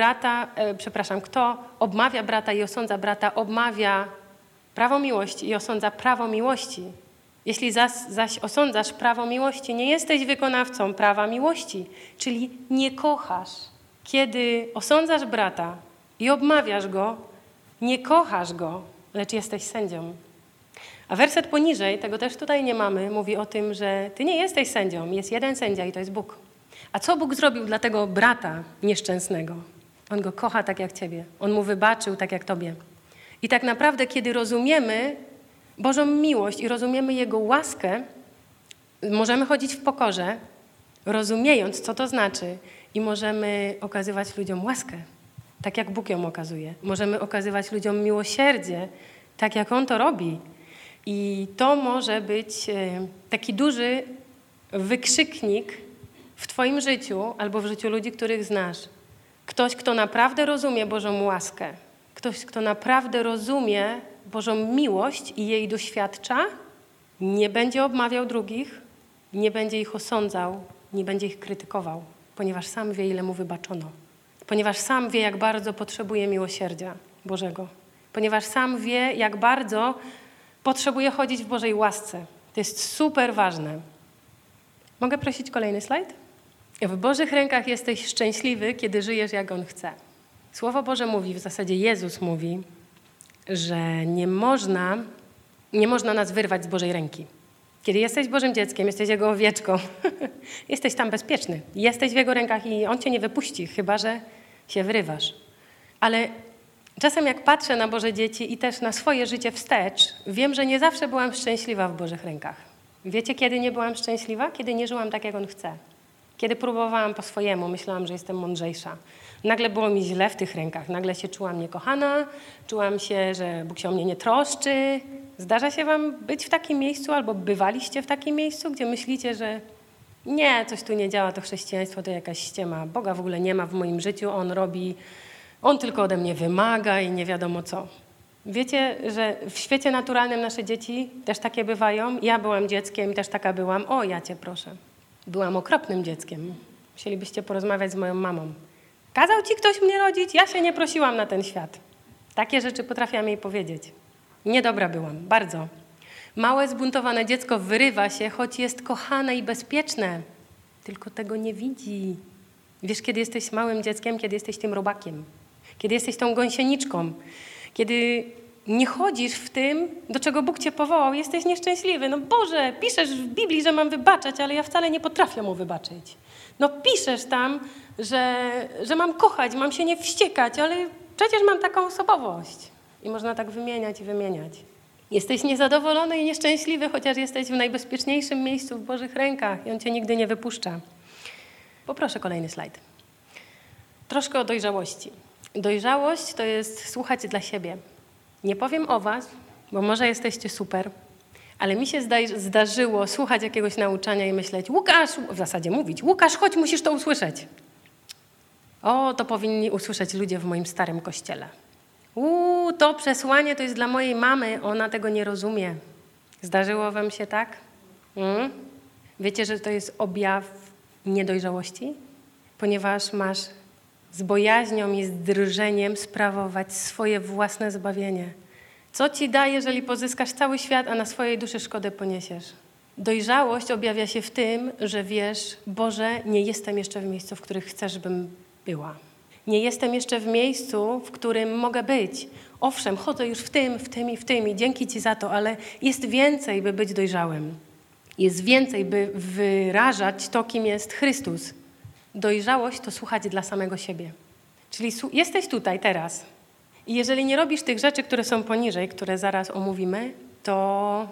obmawia brata i osądza brata, obmawia prawo miłości i osądza prawo miłości. Jeśli zaś osądzasz prawo miłości, nie jesteś wykonawcą prawa miłości, czyli nie kochasz. Kiedy osądzasz brata i obmawiasz go, nie kochasz go, lecz jesteś sędzią. A werset poniżej, tego też tutaj nie mamy, mówi o tym, że ty nie jesteś sędzią, jest jeden sędzia i to jest Bóg. A co Bóg zrobił dla tego brata nieszczęsnego? On go kocha tak jak ciebie. On mu wybaczył tak jak tobie. I tak naprawdę, kiedy rozumiemy Bożą miłość i rozumiemy Jego łaskę, możemy chodzić w pokorze, rozumiejąc, co to znaczy i możemy okazywać ludziom łaskę, tak jak Bóg ją okazuje. Możemy okazywać ludziom miłosierdzie, tak jak On to robi. I to może być taki duży wykrzyknik w twoim życiu albo w życiu ludzi, których znasz. Ktoś, kto naprawdę rozumie Bożą łaskę. Ktoś, kto naprawdę rozumie Bożą miłość i jej doświadcza, nie będzie obmawiał drugich, nie będzie ich osądzał, nie będzie ich krytykował, ponieważ sam wie, ile mu wybaczono. Ponieważ sam wie, jak bardzo potrzebuje miłosierdzia Bożego. Ponieważ sam wie, jak bardzo potrzebuje chodzić w Bożej łasce. To jest super ważne. Mogę prosić kolejny slajd? W Bożych rękach jesteś szczęśliwy, kiedy żyjesz, jak On chce. Słowo Boże mówi, w zasadzie Jezus mówi, że nie można nas wyrwać z Bożej ręki. Kiedy jesteś Bożym dzieckiem, jesteś Jego owieczką, jesteś tam bezpieczny. Jesteś w Jego rękach i On cię nie wypuści, chyba że się wyrywasz. Ale czasem jak patrzę na Boże dzieci i też na swoje życie wstecz, wiem, że nie zawsze byłam szczęśliwa w Bożych rękach. Wiecie, kiedy nie byłam szczęśliwa? Kiedy nie żyłam tak, jak On chce. Kiedy próbowałam po swojemu, myślałam, że jestem mądrzejsza. Nagle było mi źle w tych rękach. Nagle się czułam niekochana, czułam się, że Bóg się o mnie nie troszczy. Zdarza się wam być w takim miejscu albo bywaliście w takim miejscu, gdzie myślicie, że Nie, coś tu nie działa, to chrześcijaństwo to jakaś ściema. Boga w ogóle nie ma w moim życiu, On tylko ode mnie wymaga i nie wiadomo co. Wiecie, że w świecie naturalnym nasze dzieci też takie bywają? Ja byłam dzieckiem i też taka byłam. O, ja cię proszę. Byłam okropnym dzieckiem. Musielibyście porozmawiać z moją mamą. Kazał ci ktoś mnie rodzić? Ja się nie prosiłam na ten świat. Takie rzeczy potrafiłam jej powiedzieć. Niedobra byłam, bardzo. Małe, zbuntowane dziecko wyrywa się, choć jest kochane i bezpieczne. Tylko tego nie widzi. Wiesz, kiedy jesteś małym dzieckiem, kiedy jesteś tym robakiem, kiedy jesteś tą gąsieniczką, kiedy nie chodzisz w tym, do czego Bóg cię powołał, jesteś nieszczęśliwy. No Boże, piszesz w Biblii, że mam wybaczać, ale ja wcale nie potrafię mu wybaczyć. No piszesz tam, że mam kochać, mam się nie wściekać, ale przecież mam taką osobowość. I można tak wymieniać i wymieniać. Jesteś niezadowolony i nieszczęśliwy, chociaż jesteś w najbezpieczniejszym miejscu w Bożych rękach i On cię nigdy nie wypuszcza. Poproszę kolejny slajd. Troszkę o dojrzałości. Dojrzałość to jest słuchać dla siebie. Nie powiem o was, bo może jesteście super, ale mi się zdarzyło słuchać jakiegoś nauczania i myśleć, Łukasz, w zasadzie mówić, Łukasz, chodź, musisz to usłyszeć. O, to powinni usłyszeć ludzie w moim starym kościele. To przesłanie to jest dla mojej mamy, ona tego nie rozumie. Zdarzyło wam się tak? Wiecie, że to jest objaw niedojrzałości? Ponieważ masz z bojaźnią i z drżeniem sprawować swoje własne zbawienie. Co ci da, jeżeli pozyskasz cały świat, a na swojej duszy szkodę poniesiesz? Dojrzałość objawia się w tym, że wiesz, Boże, nie jestem jeszcze w miejscu, w którym chcesz, bym była. Nie jestem jeszcze w miejscu, w którym mogę być. Owszem, chodzę już w tym i dzięki Ci za to, ale jest więcej, by być dojrzałym. Jest więcej, by wyrażać to, kim jest Chrystus. Dojrzałość to słuchać dla samego siebie. Czyli jesteś tutaj teraz i jeżeli nie robisz tych rzeczy, które są poniżej, które zaraz omówimy, to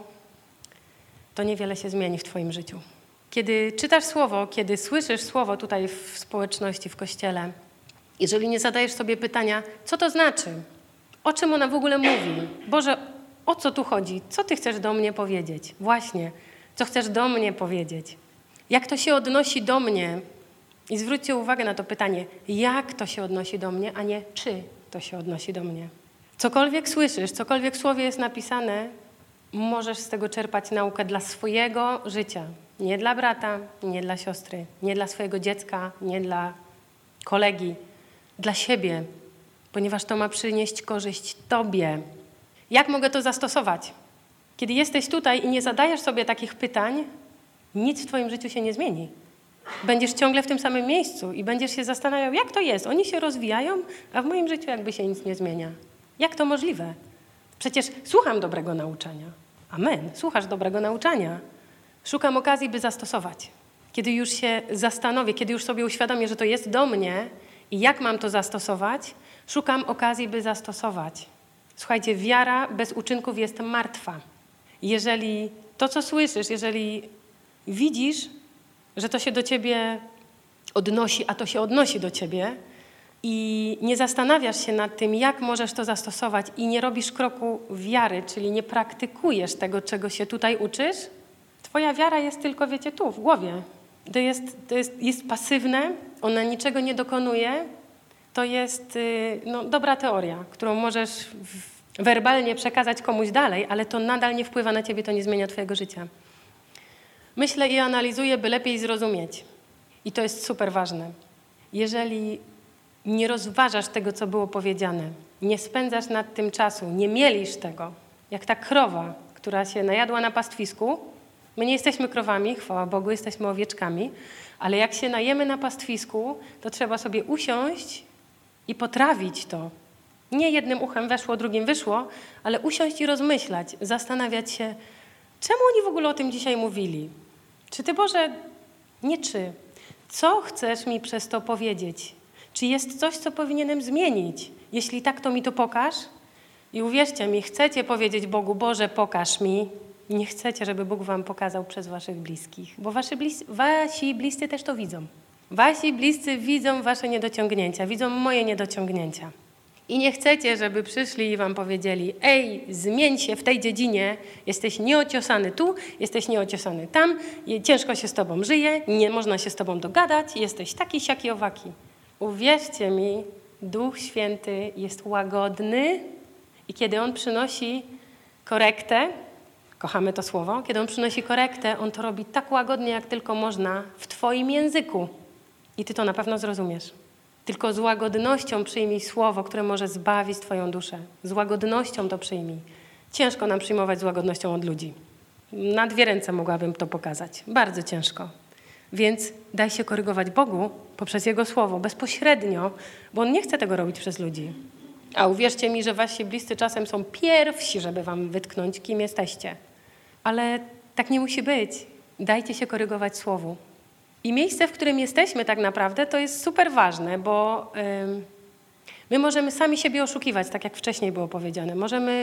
niewiele się zmieni w Twoim życiu. Kiedy czytasz słowo, kiedy słyszysz słowo tutaj w społeczności, w kościele, jeżeli nie zadajesz sobie pytania, co to znaczy, o czym ona w ogóle mówi, Boże, o co tu chodzi, co Ty chcesz do mnie powiedzieć, właśnie, co chcesz do mnie powiedzieć, jak to się odnosi do mnie. I zwróćcie uwagę na to pytanie, jak to się odnosi do mnie, a nie czy to się odnosi do mnie. Cokolwiek słyszysz, cokolwiek w słowie jest napisane, możesz z tego czerpać naukę dla swojego życia. Nie dla brata, nie dla siostry, nie dla swojego dziecka, nie dla kolegi, dla siebie, ponieważ to ma przynieść korzyść Tobie. Jak mogę to zastosować? Kiedy jesteś tutaj i nie zadajesz sobie takich pytań, nic w Twoim życiu się nie zmieni. Będziesz ciągle w tym samym miejscu i będziesz się zastanawiał, jak to jest. Oni się rozwijają, a w moim życiu jakby się nic nie zmienia. Jak to możliwe? Przecież słucham dobrego nauczania. Amen. Słuchasz dobrego nauczania. Szukam okazji, by zastosować. Kiedy już się zastanowię, kiedy już sobie uświadomię, że to jest do mnie i jak mam to zastosować, szukam okazji, by zastosować. Słuchajcie, wiara bez uczynków jest martwa. Jeżeli to, co słyszysz, jeżeli widzisz, że to się do ciebie odnosi, a to się odnosi do ciebie i nie zastanawiasz się nad tym, jak możesz to zastosować i nie robisz kroku wiary, czyli nie praktykujesz tego, czego się tutaj uczysz, twoja wiara jest tylko, wiecie, tu, w głowie. Jest pasywne, ona niczego nie dokonuje. To jest dobra teoria, którą możesz werbalnie przekazać komuś dalej, ale to nadal nie wpływa na ciebie, to nie zmienia twojego życia. Myślę i analizuję, by lepiej zrozumieć. I to jest super ważne. Jeżeli nie rozważasz tego, co było powiedziane, nie spędzasz nad tym czasu, nie mielisz tego, jak ta krowa, która się najadła na pastwisku. My nie jesteśmy krowami, chwała Bogu, jesteśmy owieczkami, ale jak się najemy na pastwisku, to trzeba sobie usiąść i potrawić to. Nie jednym uchem weszło, drugim wyszło, ale usiąść i rozmyślać, zastanawiać się, czemu oni w ogóle o tym dzisiaj mówili? Czy Ty, Boże, nie czy, co chcesz mi przez to powiedzieć? Czy jest coś, co powinienem zmienić? Jeśli tak, to mi to pokaż. I uwierzcie mi, chcecie powiedzieć Bogu, Boże, pokaż mi. Nie chcecie, żeby Bóg wam pokazał przez waszych bliskich, bo wasi bliscy też to widzą. Wasi bliscy widzą wasze niedociągnięcia, widzą moje niedociągnięcia. i nie chcecie, żeby przyszli i wam powiedzieli: ej, zmień się w tej dziedzinie, jesteś nieociosany tu, jesteś nieociosany tam, ciężko się z tobą żyje, nie można się z tobą dogadać, jesteś taki, siaki, owaki. Uwierzcie mi, Duch Święty jest łagodny i kiedy On przynosi korektę, kochamy to słowo, kiedy On przynosi korektę, On to robi tak łagodnie, jak tylko można w twoim języku. I ty to na pewno zrozumiesz. Tylko z łagodnością przyjmij słowo, które może zbawić twoją duszę. Z łagodnością to przyjmij. Ciężko nam przyjmować z łagodnością od ludzi. Na 2 ręce mogłabym to pokazać. Bardzo ciężko. Więc daj się korygować Bogu poprzez Jego słowo, bezpośrednio, bo On nie chce tego robić przez ludzi. A uwierzcie mi, że wasi bliscy czasem są pierwsi, żeby wam wytknąć, kim jesteście. Ale tak nie musi być. Dajcie się korygować słowu. I miejsce, w którym jesteśmy tak naprawdę, to jest super ważne, bo my możemy sami siebie oszukiwać, tak jak wcześniej było powiedziane. Możemy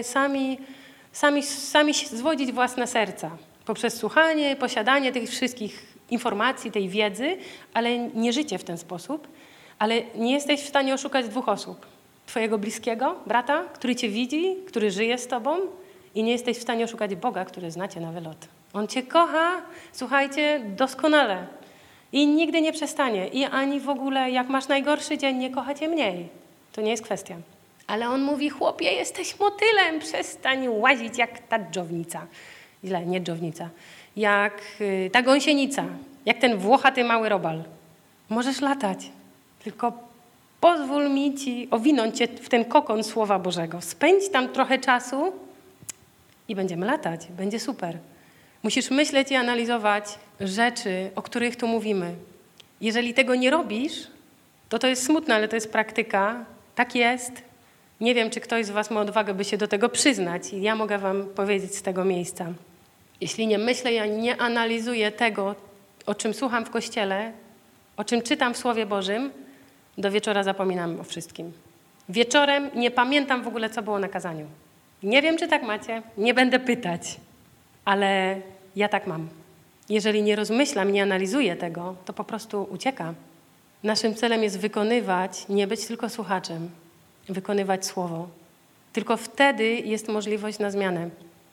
sami zwodzić własne serca poprzez słuchanie, posiadanie tych wszystkich informacji, tej wiedzy, ale nie życie w ten sposób. Ale nie jesteś w stanie oszukać 2 osób. Twojego bliskiego, brata, który cię widzi, który żyje z tobą, i nie jesteś w stanie oszukać Boga, który znacie na wylot. On cię kocha, słuchajcie, doskonale. I nigdy nie przestanie. I ani w ogóle, jak masz najgorszy dzień, nie kocha cię mniej. To nie jest kwestia. Ale on mówi: chłopie, jesteś motylem, przestań łazić jak ta dżownica. Źle, nie dżownica. Jak ta gąsienica, jak ten włochaty mały robal. Możesz latać, tylko pozwól mi ci owinąć cię w ten kokon Słowa Bożego. Spędź tam trochę czasu i będziemy latać. Będzie super. Musisz myśleć i analizować rzeczy, o których tu mówimy. Jeżeli tego nie robisz, to jest smutne, ale to jest praktyka. Tak jest. Nie wiem, czy ktoś z was ma odwagę, by się do tego przyznać. I ja mogę wam powiedzieć z tego miejsca. Jeśli nie myślę i nie analizuję tego, o czym słucham w Kościele, o czym czytam w Słowie Bożym, do wieczora zapominam o wszystkim. Wieczorem nie pamiętam w ogóle, co było na kazaniu. Nie wiem, czy tak macie, nie będę pytać, ale ja tak mam. Jeżeli nie rozmyślam, nie analizuję tego, to po prostu ucieka. Naszym celem jest wykonywać, nie być tylko słuchaczem, wykonywać Słowo. Tylko wtedy jest możliwość na zmianę.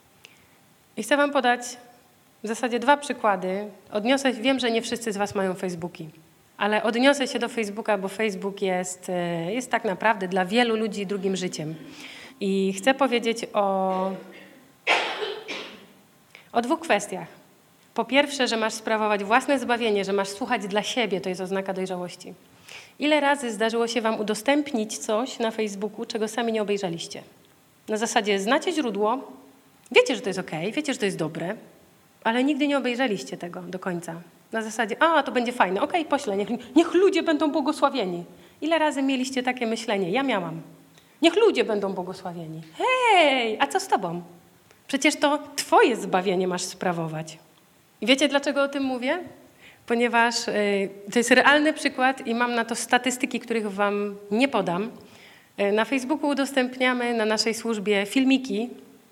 I chcę wam podać w zasadzie 2 przykłady. Wiem, że nie wszyscy z was mają Facebooki, ale odniosę się do Facebooka, bo Facebook jest tak naprawdę dla wielu ludzi drugim życiem. I chcę powiedzieć o 2 kwestiach. Po pierwsze, że masz sprawować własne zbawienie, że masz słuchać dla siebie, to jest oznaka dojrzałości. Ile razy zdarzyło się wam udostępnić coś na Facebooku, czego sami nie obejrzeliście? Na zasadzie znacie źródło, wiecie, że to jest okej, wiecie, że to jest dobre, ale nigdy nie obejrzeliście tego do końca. Na zasadzie, to będzie fajne, okej, poślę, niech ludzie będą błogosławieni. Ile razy mieliście takie myślenie? Ja miałam. Niech ludzie będą błogosławieni. Hej, a co z tobą? Przecież to twoje zbawienie masz sprawować. I wiecie, dlaczego o tym mówię? Ponieważ to jest realny przykład i mam na to statystyki, których wam nie podam. Na Facebooku udostępniamy na naszej służbie filmiki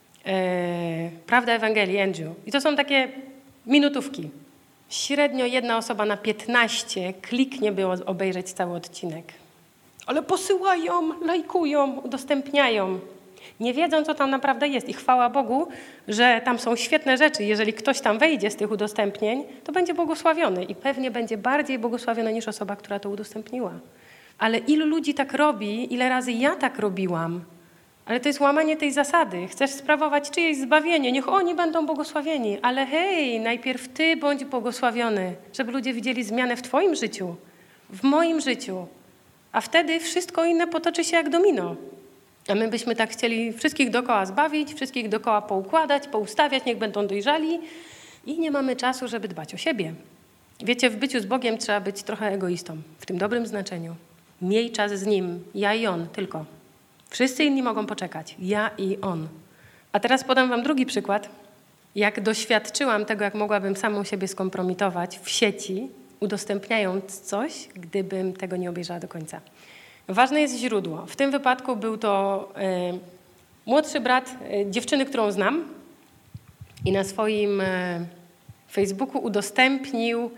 Prawda Ewangelii, Andrew. I to są takie minutówki. Średnio 1 osoba na 15 kliknie, by obejrzeć cały odcinek. Ale posyłają, lajkują, udostępniają. Nie wiedzą, co tam naprawdę jest. I chwała Bogu, że tam są świetne rzeczy. Jeżeli ktoś tam wejdzie z tych udostępnień, to będzie błogosławiony. I pewnie będzie bardziej błogosławiony niż osoba, która to udostępniła. Ale ilu ludzi tak robi, ile razy ja tak robiłam. Ale to jest łamanie tej zasady. Chcesz sprawować czyjeś zbawienie, niech oni będą błogosławieni. Ale hej, najpierw ty bądź błogosławiony, żeby ludzie widzieli zmianę w twoim życiu, w moim życiu. A wtedy wszystko inne potoczy się jak domino. A my byśmy tak chcieli wszystkich dookoła zbawić, wszystkich dookoła poukładać, poustawiać, niech będą dojrzali i nie mamy czasu, żeby dbać o siebie. Wiecie, w byciu z Bogiem trzeba być trochę egoistą, w tym dobrym znaczeniu. Miej czas z Nim, ja i On tylko. Wszyscy inni mogą poczekać, ja i On. A teraz podam wam drugi przykład. Jak doświadczyłam tego, jak mogłabym samą siebie skompromitować w sieci, udostępniając coś, gdybym tego nie obejrzała do końca. Ważne jest źródło. W tym wypadku był to młodszy brat dziewczyny, którą znam i na swoim Facebooku udostępnił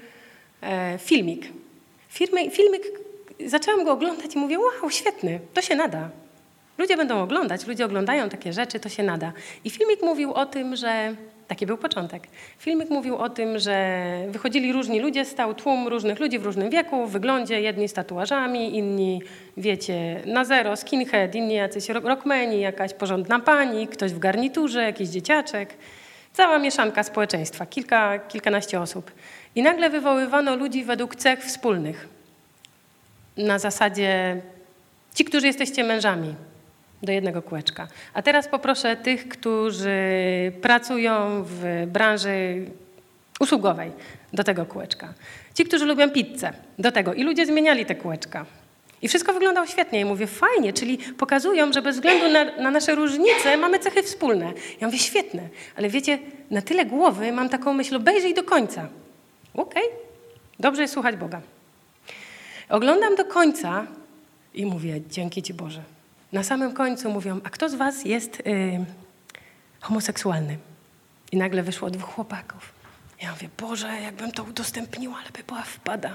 filmik. Filmik, zaczęłam go oglądać i mówię, wow, świetny, to się nada. Ludzie będą oglądać, ludzie oglądają takie rzeczy, to się nada. I filmik mówił o tym, że... Taki był początek. Filmik mówił o tym, że wychodzili różni ludzie, stał tłum różnych ludzi w różnym wieku, w wyglądzie, jedni z tatuażami, inni, wiecie, na zero, skinhead, inni jacyś rockmeni, jakaś porządna pani, ktoś w garniturze, jakiś dzieciaczek. Cała mieszanka społeczeństwa, kilkanaście osób. I nagle wywoływano ludzi według cech wspólnych. Na zasadzie ci, którzy jesteście mężami, do jednego kółeczka. A teraz poproszę tych, którzy pracują w branży usługowej, do tego kółeczka. Ci, którzy lubią pizzę, do tego. I ludzie zmieniali te kółeczka. I wszystko wyglądało świetnie. I mówię, fajnie, czyli pokazują, że bez względu na nasze różnice mamy cechy wspólne. Ja mówię, świetne, ale wiecie, na tyle głowy mam taką myśl, obejrzyj do końca. Okej, dobrze jest słuchać Boga. Oglądam do końca i mówię, dzięki Ci Boże. Na samym końcu mówią, a kto z was jest homoseksualny? I nagle wyszło 2 chłopaków. Ja mówię, Boże, jakbym to udostępniła, ale by była wpada.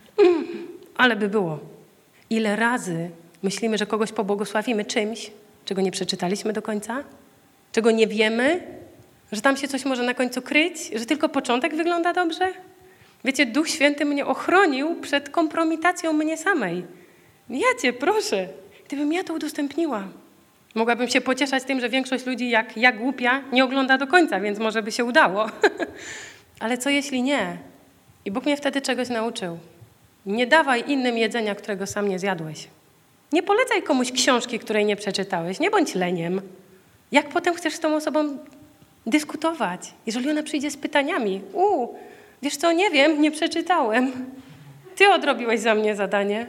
Ale by było. Ile razy myślimy, że kogoś pobłogosławimy czymś, czego nie przeczytaliśmy do końca? Czego nie wiemy? Że tam się coś może na końcu kryć? Że tylko początek wygląda dobrze? Wiecie, Duch Święty mnie ochronił przed kompromitacją mnie samej. Ja Cię proszę. Gdybym ja to udostępniła, mogłabym się pocieszać tym, że większość ludzi, jak ja głupia, nie ogląda do końca, więc może by się udało. Ale co jeśli nie? I Bóg mnie wtedy czegoś nauczył. Nie dawaj innym jedzenia, którego sam nie zjadłeś. Nie polecaj komuś książki, której nie przeczytałeś. Nie bądź leniem. Jak potem chcesz z tą osobą dyskutować, jeżeli ona przyjdzie z pytaniami? Wiesz co, nie wiem, nie przeczytałem. Ty odrobiłeś za mnie zadanie.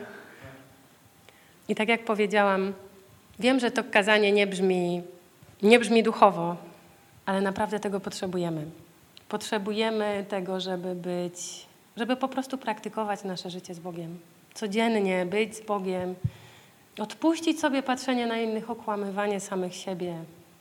I tak jak powiedziałam, wiem, że to kazanie nie brzmi duchowo, ale naprawdę tego potrzebujemy. Potrzebujemy tego, żeby po prostu praktykować nasze życie z Bogiem. Codziennie być z Bogiem, odpuścić sobie patrzenie na innych, okłamywanie samych siebie.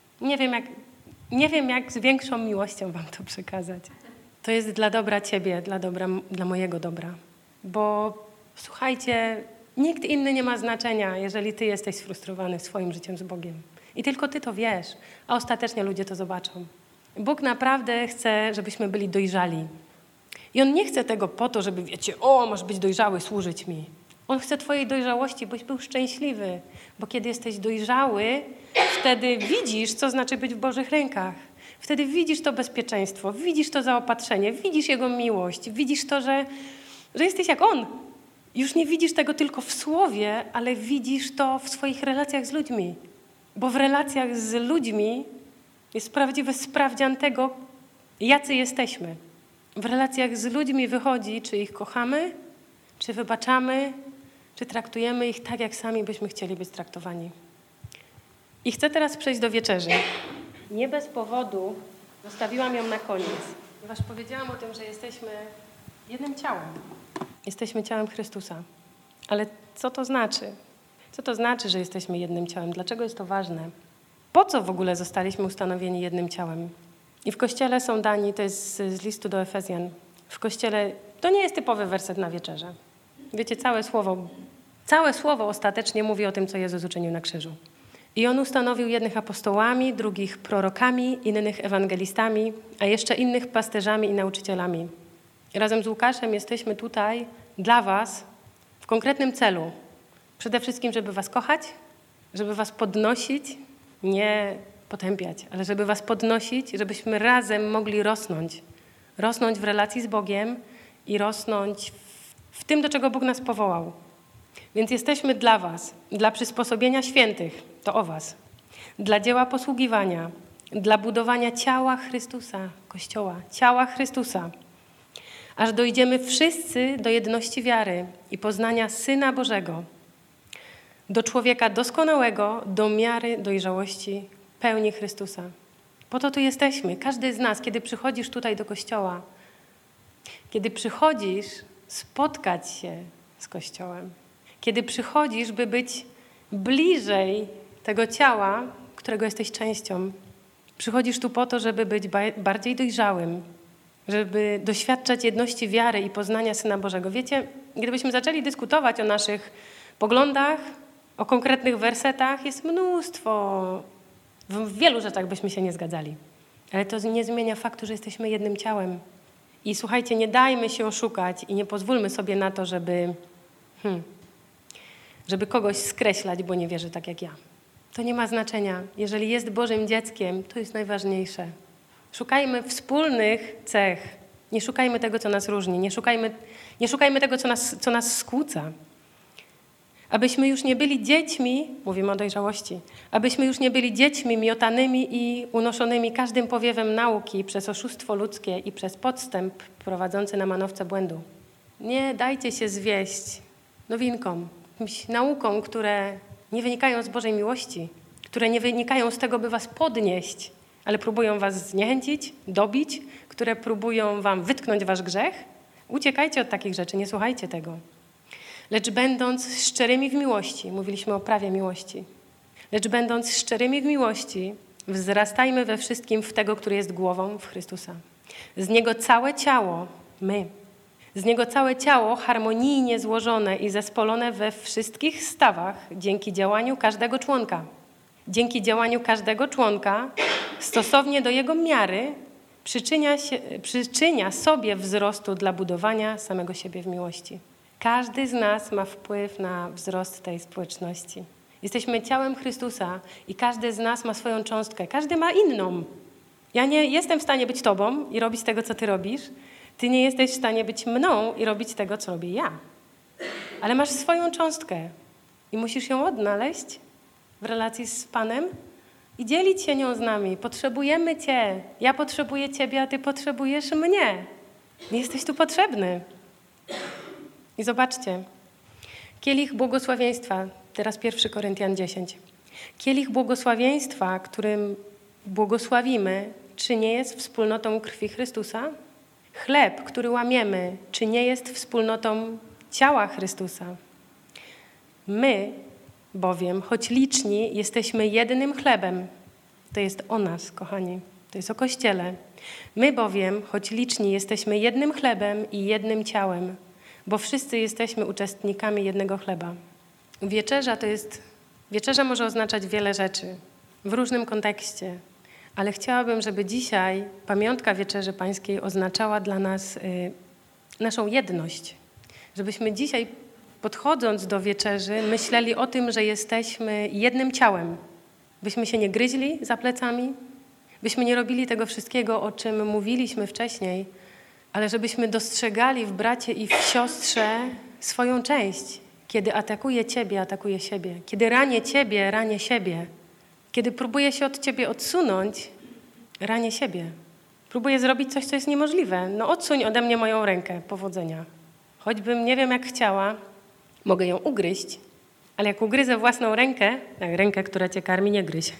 Nie wiem, jak z większą miłością wam to przekazać. To jest dla dobra ciebie, dla mojego dobra. Bo słuchajcie, nikt inny nie ma znaczenia, jeżeli ty jesteś sfrustrowany swoim życiem z Bogiem. I tylko ty to wiesz, a ostatecznie ludzie to zobaczą. Bóg naprawdę chce, żebyśmy byli dojrzali. I On nie chce tego po to, żeby wiecie, masz być dojrzały, służyć mi. On chce twojej dojrzałości, byś był szczęśliwy. Bo kiedy jesteś dojrzały, wtedy widzisz, co znaczy być w Bożych rękach. Wtedy widzisz to bezpieczeństwo, widzisz to zaopatrzenie, widzisz Jego miłość, widzisz to, że jesteś jak On. Już nie widzisz tego tylko w słowie, ale widzisz to w swoich relacjach z ludźmi. Bo w relacjach z ludźmi jest prawdziwy sprawdzian tego, jacy jesteśmy. W relacjach z ludźmi wychodzi, czy ich kochamy, czy wybaczamy, czy traktujemy ich tak, jak sami byśmy chcieli być traktowani. I chcę teraz przejść do wieczerzy. Nie bez powodu zostawiłam ją na koniec, ponieważ powiedziałam o tym, że jesteśmy jednym ciałem. Jesteśmy ciałem Chrystusa. Ale co to znaczy? Co to znaczy, że jesteśmy jednym ciałem? Dlaczego jest to ważne? Po co w ogóle zostaliśmy ustanowieni jednym ciałem? I w Kościele są dani, to jest z listu do Efezjan, w Kościele to nie jest typowy werset na wieczerzę. Wiecie, całe słowo ostatecznie mówi o tym, co Jezus uczynił na krzyżu. I On ustanowił jednych apostołami, drugich prorokami, innych ewangelistami, a jeszcze innych pasterzami i nauczycielami. I razem z Łukaszem jesteśmy tutaj dla was w konkretnym celu. Przede wszystkim, żeby was kochać, żeby was podnosić, nie potępiać, ale żeby was podnosić, żebyśmy razem mogli rosnąć. Rosnąć w relacji z Bogiem i rosnąć w tym, do czego Bóg nas powołał. Więc jesteśmy dla was, dla przysposobienia świętych, to o was, dla dzieła posługiwania, dla budowania ciała Chrystusa, Kościoła, ciała Chrystusa, aż dojdziemy wszyscy do jedności wiary i poznania Syna Bożego, do człowieka doskonałego, do miary dojrzałości pełni Chrystusa. Po to tu jesteśmy. Każdy z nas, kiedy przychodzisz tutaj do Kościoła, kiedy przychodzisz spotkać się z Kościołem, kiedy przychodzisz, by być bliżej tego ciała, którego jesteś częścią, przychodzisz tu po to, żeby być bardziej dojrzałym, żeby doświadczać jedności wiary i poznania Syna Bożego. Wiecie, gdybyśmy zaczęli dyskutować o naszych poglądach, O konkretnych wersetach jest mnóstwo. W wielu rzeczach byśmy się nie zgadzali. Ale to nie zmienia faktu, że jesteśmy jednym ciałem. I słuchajcie, nie dajmy się oszukać i nie pozwólmy sobie na to, żeby kogoś skreślać, bo nie wierzy tak jak ja. To nie ma znaczenia. Jeżeli jest Bożym dzieckiem, to jest najważniejsze. Szukajmy wspólnych cech. Nie szukajmy tego, co nas różni. Nie szukajmy tego, co nas skłóca. Abyśmy już nie byli dziećmi, mówimy o dojrzałości, abyśmy już nie byli dziećmi miotanymi i unoszonymi każdym powiewem nauki przez oszustwo ludzkie i przez podstęp prowadzący na manowce błędu. Nie dajcie się zwieść nowinkom, jakimś naukom, które nie wynikają z Bożej miłości, które nie wynikają z tego, by was podnieść, ale próbują was zniechęcić, dobić, które próbują wam wytknąć wasz grzech. Uciekajcie od takich rzeczy, nie słuchajcie tego. Lecz będąc szczerymi w miłości, mówiliśmy o prawie miłości, lecz będąc szczerymi w miłości, wzrastajmy we wszystkim w tego, który jest głową, w Chrystusa. Z Niego całe ciało, my, z Niego całe ciało harmonijnie złożone i zespolone we wszystkich stawach dzięki działaniu każdego członka. Dzięki działaniu każdego członka, stosownie do jego miary, przyczynia sobie wzrostu dla budowania samego siebie w miłości. Każdy z nas ma wpływ na wzrost tej społeczności. Jesteśmy ciałem Chrystusa i każdy z nas ma swoją cząstkę. Każdy ma inną. Ja nie jestem w stanie być tobą i robić tego, co ty robisz. Ty nie jesteś w stanie być mną i robić tego, co robię ja. Ale masz swoją cząstkę i musisz ją odnaleźć w relacji z Panem i dzielić się nią z nami. Potrzebujemy Cię. Ja potrzebuję Ciebie, a Ty potrzebujesz mnie. Nie jesteś tu potrzebny. I zobaczcie. Kielich błogosławieństwa, teraz 1 Koryntian 10. Kielich błogosławieństwa, którym błogosławimy, czy nie jest wspólnotą krwi Chrystusa? Chleb, który łamiemy, czy nie jest wspólnotą ciała Chrystusa? My bowiem, choć liczni, jesteśmy jednym chlebem. To jest o nas, kochani. To jest o Kościele. My bowiem, choć liczni, jesteśmy jednym chlebem i jednym ciałem, bo wszyscy jesteśmy uczestnikami jednego chleba. Wieczerza może oznaczać wiele rzeczy w różnym kontekście, ale chciałabym, żeby dzisiaj pamiątka Wieczerzy Pańskiej oznaczała dla nas naszą jedność. Żebyśmy dzisiaj, podchodząc do wieczerzy, myśleli o tym, że jesteśmy jednym ciałem. Byśmy się nie gryźli za plecami, byśmy nie robili tego wszystkiego, o czym mówiliśmy wcześniej, ale żebyśmy dostrzegali w bracie i w siostrze swoją część. Kiedy atakuje ciebie, atakuje siebie. Kiedy ranię ciebie, ranię siebie. Kiedy próbuję się od ciebie odsunąć, ranię siebie. Próbuję zrobić coś, co jest niemożliwe. No odsuń ode mnie moją rękę, powodzenia. Choćbym nie wiem jak chciała, mogę ją ugryźć, ale jak ugryzę własną rękę, która cię karmi, nie gryź.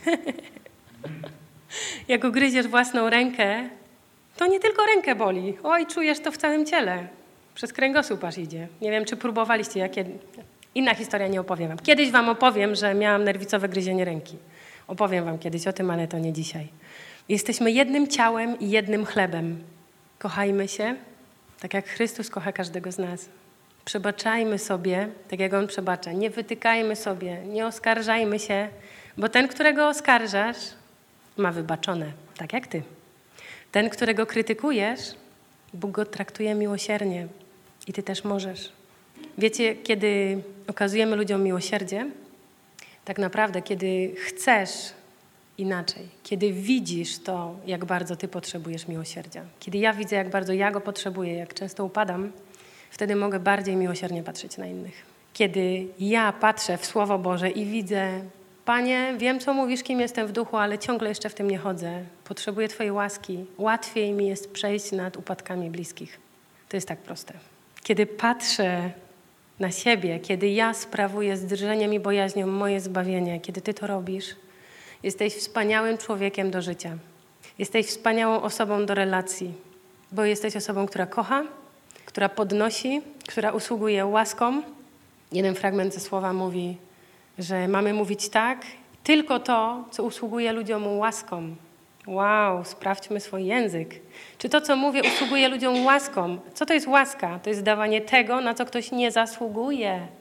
Jak ugryziesz własną rękę, to nie tylko rękę boli. Oj, czujesz to w całym ciele. Przez kręgosłup aż idzie. Nie wiem, czy próbowaliście. Inna historia, nie opowiem wam. Kiedyś wam opowiem, że miałam nerwicowe gryzienie ręki. Opowiem wam kiedyś o tym, ale to nie dzisiaj. Jesteśmy jednym ciałem i jednym chlebem. Kochajmy się, tak jak Chrystus kocha każdego z nas. Przebaczajmy sobie, tak jak On przebacza. Nie wytykajmy sobie, nie oskarżajmy się, bo ten, którego oskarżasz, ma wybaczone, tak jak ty. Ten, którego krytykujesz, Bóg go traktuje miłosiernie i ty też możesz. Wiecie, kiedy okazujemy ludziom miłosierdzie, tak naprawdę, kiedy chcesz inaczej, kiedy widzisz to, jak bardzo ty potrzebujesz miłosierdzia, kiedy ja widzę, jak bardzo ja go potrzebuję, jak często upadam, wtedy mogę bardziej miłosiernie patrzeć na innych. Kiedy ja patrzę w Słowo Boże i widzę, Panie, wiem, co mówisz, kim jestem w duchu, ale ciągle jeszcze w tym nie chodzę. Potrzebuję Twojej łaski. Łatwiej mi jest przejść nad upadkami bliskich. To jest tak proste. Kiedy patrzę na siebie, kiedy ja sprawuję z drżeniem i bojaźnią moje zbawienie, kiedy Ty to robisz, jesteś wspaniałym człowiekiem do życia. Jesteś wspaniałą osobą do relacji, bo jesteś osobą, która kocha, która podnosi, która usługuje łaską. Jeden fragment ze słowa mówi, że mamy mówić tak, tylko to, co usługuje ludziom łaską. Wow, sprawdźmy swój język. Czy to, co mówię, usługuje ludziom łaską? Co to jest łaska? To jest dawanie tego, na co ktoś nie zasługuje.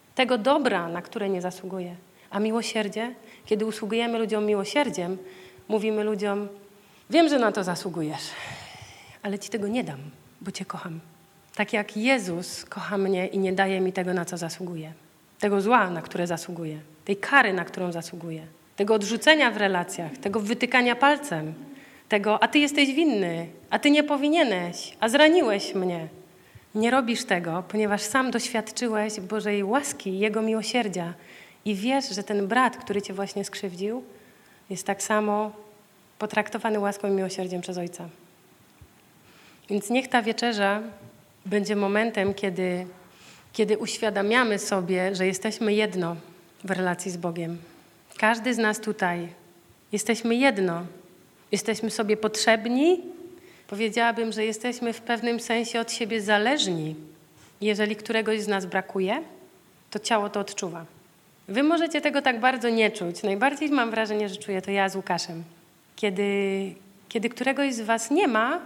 tego dobra, na które nie zasługuje. A miłosierdzie, kiedy usługujemy ludziom miłosierdziem, mówimy ludziom, wiem, że na to zasługujesz, ale ci tego nie dam, bo cię kocham. Tak jak Jezus kocha mnie i nie daje mi tego, na co zasługuje. Tego zła, na które zasługuje. Tej kary, na którą zasługuje. Tego odrzucenia w relacjach, tego wytykania palcem. Tego, a ty jesteś winny, a ty nie powinieneś, a zraniłeś mnie. Nie robisz tego, ponieważ sam doświadczyłeś Bożej łaski, Jego miłosierdzia i wiesz, że ten brat, który cię właśnie skrzywdził, jest tak samo potraktowany łaską i miłosierdziem przez Ojca. Więc niech ta wieczerza będzie momentem, kiedy uświadamiamy sobie, że jesteśmy jedno w relacji z Bogiem. Każdy z nas tutaj. Jesteśmy jedno. Jesteśmy sobie potrzebni. Powiedziałabym, że jesteśmy w pewnym sensie od siebie zależni. Jeżeli któregoś z nas brakuje, to ciało to odczuwa. Wy możecie tego tak bardzo nie czuć. Najbardziej mam wrażenie, że czuję to ja z Łukaszem. Kiedy któregoś z was nie ma,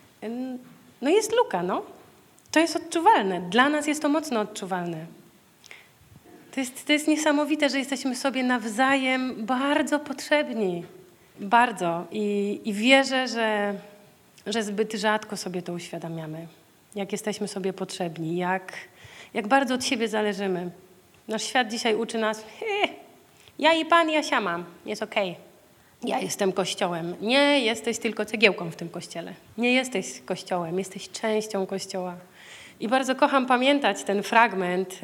no jest luka, no. To jest odczuwalne. Dla nas jest to mocno odczuwalne. To jest niesamowite, że jesteśmy sobie nawzajem bardzo potrzebni. Bardzo. I wierzę, że zbyt rzadko sobie to uświadamiamy. Jak jesteśmy sobie potrzebni, jak bardzo od siebie zależymy. Nasz świat dzisiaj uczy nas, ja i Pan, ja siama, jest okej. Ja jestem Kościołem. Nie jesteś tylko cegiełką w tym Kościele. Nie jesteś Kościołem, jesteś częścią Kościoła. I bardzo kocham pamiętać ten fragment.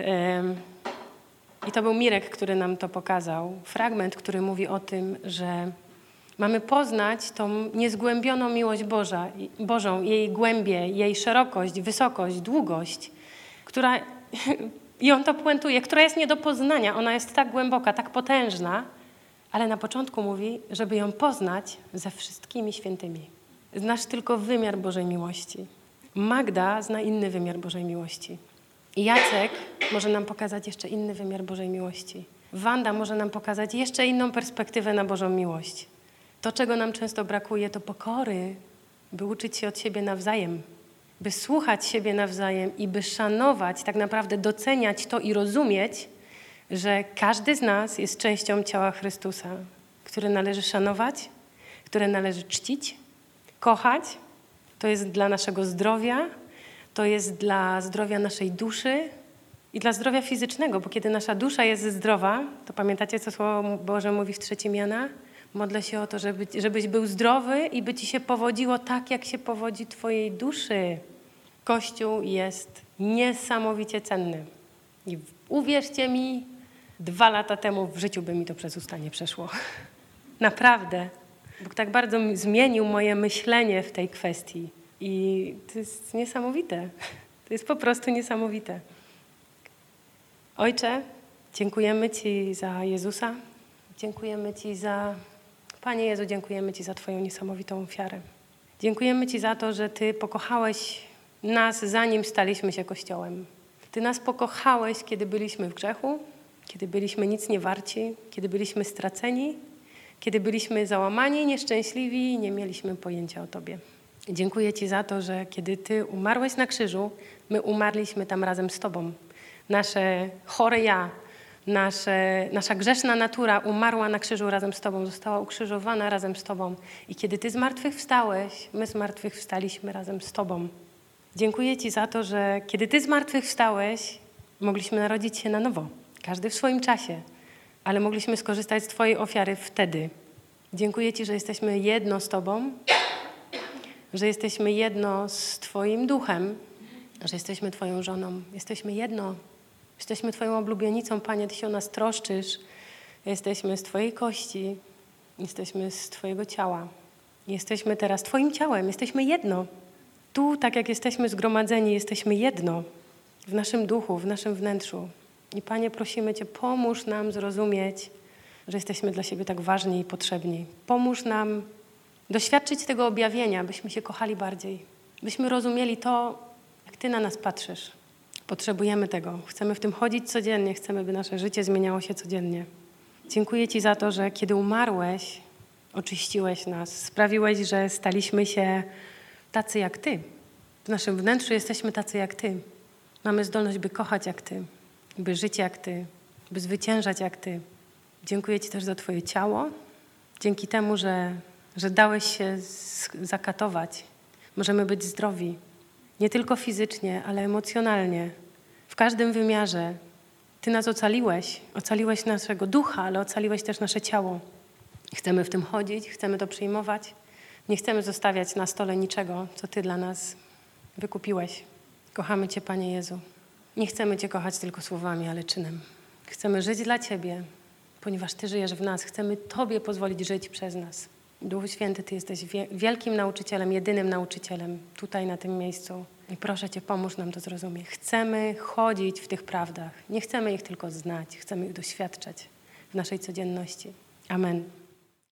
I to był Mirek, który nam to pokazał. Fragment, który mówi o tym, że mamy poznać tą niezgłębioną miłość Bożą, jej głębię, jej szerokość, wysokość, długość, która, i on to puentuje, która jest nie do poznania. Ona jest tak głęboka, tak potężna, ale na początku mówi, żeby ją poznać ze wszystkimi świętymi. Znasz tylko wymiar Bożej miłości. Magda zna inny wymiar Bożej miłości. I Jacek może nam pokazać jeszcze inny wymiar Bożej miłości. Wanda może nam pokazać jeszcze inną perspektywę na Bożą miłość. To, czego nam często brakuje, to pokory, by uczyć się od siebie nawzajem, by słuchać siebie nawzajem i by szanować, tak naprawdę doceniać to i rozumieć, że każdy z nas jest częścią ciała Chrystusa, które należy szanować, które należy czcić, kochać. To jest dla naszego zdrowia, to jest dla zdrowia naszej duszy i dla zdrowia fizycznego, bo kiedy nasza dusza jest zdrowa, to pamiętacie, co Słowo Boże mówi w 3 Jana? Modlę się o to, żebyś był zdrowy i by ci się powodziło tak, jak się powodzi twojej duszy. Kościół jest niesamowicie cenny. I uwierzcie mi, 2 lata temu w życiu by mi to przez usta nie przeszło. Naprawdę. Bóg tak bardzo zmienił moje myślenie w tej kwestii. I to jest niesamowite. To jest po prostu niesamowite. Ojcze, dziękujemy Ci za Jezusa. Dziękujemy Ci Panie Jezu, dziękujemy Ci za Twoją niesamowitą ofiarę. Dziękujemy Ci za to, że Ty pokochałeś nas, zanim staliśmy się Kościołem. Ty nas pokochałeś, kiedy byliśmy w grzechu, kiedy byliśmy nic nie warci, kiedy byliśmy straceni, kiedy byliśmy załamani, nieszczęśliwi i nie mieliśmy pojęcia o Tobie. Dziękuję Ci za to, że kiedy Ty umarłeś na krzyżu, my umarliśmy tam razem z Tobą. Nasze chore ja, nasza grzeszna natura umarła na krzyżu razem z Tobą, została ukrzyżowana razem z Tobą. I kiedy Ty zmartwychwstałeś, my zmartwychwstaliśmy razem z Tobą. Dziękuję Ci za to, że kiedy Ty zmartwychwstałeś, mogliśmy narodzić się na nowo. Każdy w swoim czasie, ale mogliśmy skorzystać z Twojej ofiary wtedy. Dziękuję Ci, że jesteśmy jedno z Tobą, że jesteśmy jedno z Twoim duchem, że jesteśmy Twoją żoną. Jesteśmy jedno. Jesteśmy Twoją oblubienicą, Panie, Ty się o nas troszczysz. Jesteśmy z Twojej kości. Jesteśmy z Twojego ciała. Jesteśmy teraz Twoim ciałem. Jesteśmy jedno. Tu, tak jak jesteśmy zgromadzeni, jesteśmy jedno. W naszym duchu, w naszym wnętrzu. I Panie, prosimy Cię, pomóż nam zrozumieć, że jesteśmy dla siebie tak ważni i potrzebni. Pomóż nam doświadczyć tego objawienia, byśmy się kochali bardziej. Byśmy rozumieli to, jak Ty na nas patrzysz. Potrzebujemy tego. Chcemy w tym chodzić codziennie. Chcemy, by nasze życie zmieniało się codziennie. Dziękuję Ci za to, że kiedy umarłeś, oczyściłeś nas. Sprawiłeś, że staliśmy się tacy jak Ty. W naszym wnętrzu jesteśmy tacy jak Ty. Mamy zdolność, by kochać jak Ty. by żyć jak Ty, by zwyciężać jak Ty. Dziękuję Ci też za Twoje ciało. Dzięki temu, że dałeś się zakatować. Możemy być zdrowi. Nie tylko fizycznie, ale emocjonalnie. W każdym wymiarze. Ty nas ocaliłeś. Ocaliłeś naszego ducha, ale ocaliłeś też nasze ciało. Chcemy w tym chodzić, chcemy to przyjmować. Nie chcemy zostawiać na stole niczego, co Ty dla nas wykupiłeś. Kochamy Cię, Panie Jezu. Nie chcemy Cię kochać tylko słowami, ale czynem. Chcemy żyć dla Ciebie, ponieważ Ty żyjesz w nas. Chcemy Tobie pozwolić żyć przez nas. Duchu Święty, Ty jesteś wielkim nauczycielem, jedynym nauczycielem tutaj na tym miejscu. I proszę Cię, pomóż nam to zrozumieć. Chcemy chodzić w tych prawdach. Nie chcemy ich tylko znać, chcemy ich doświadczać w naszej codzienności. Amen.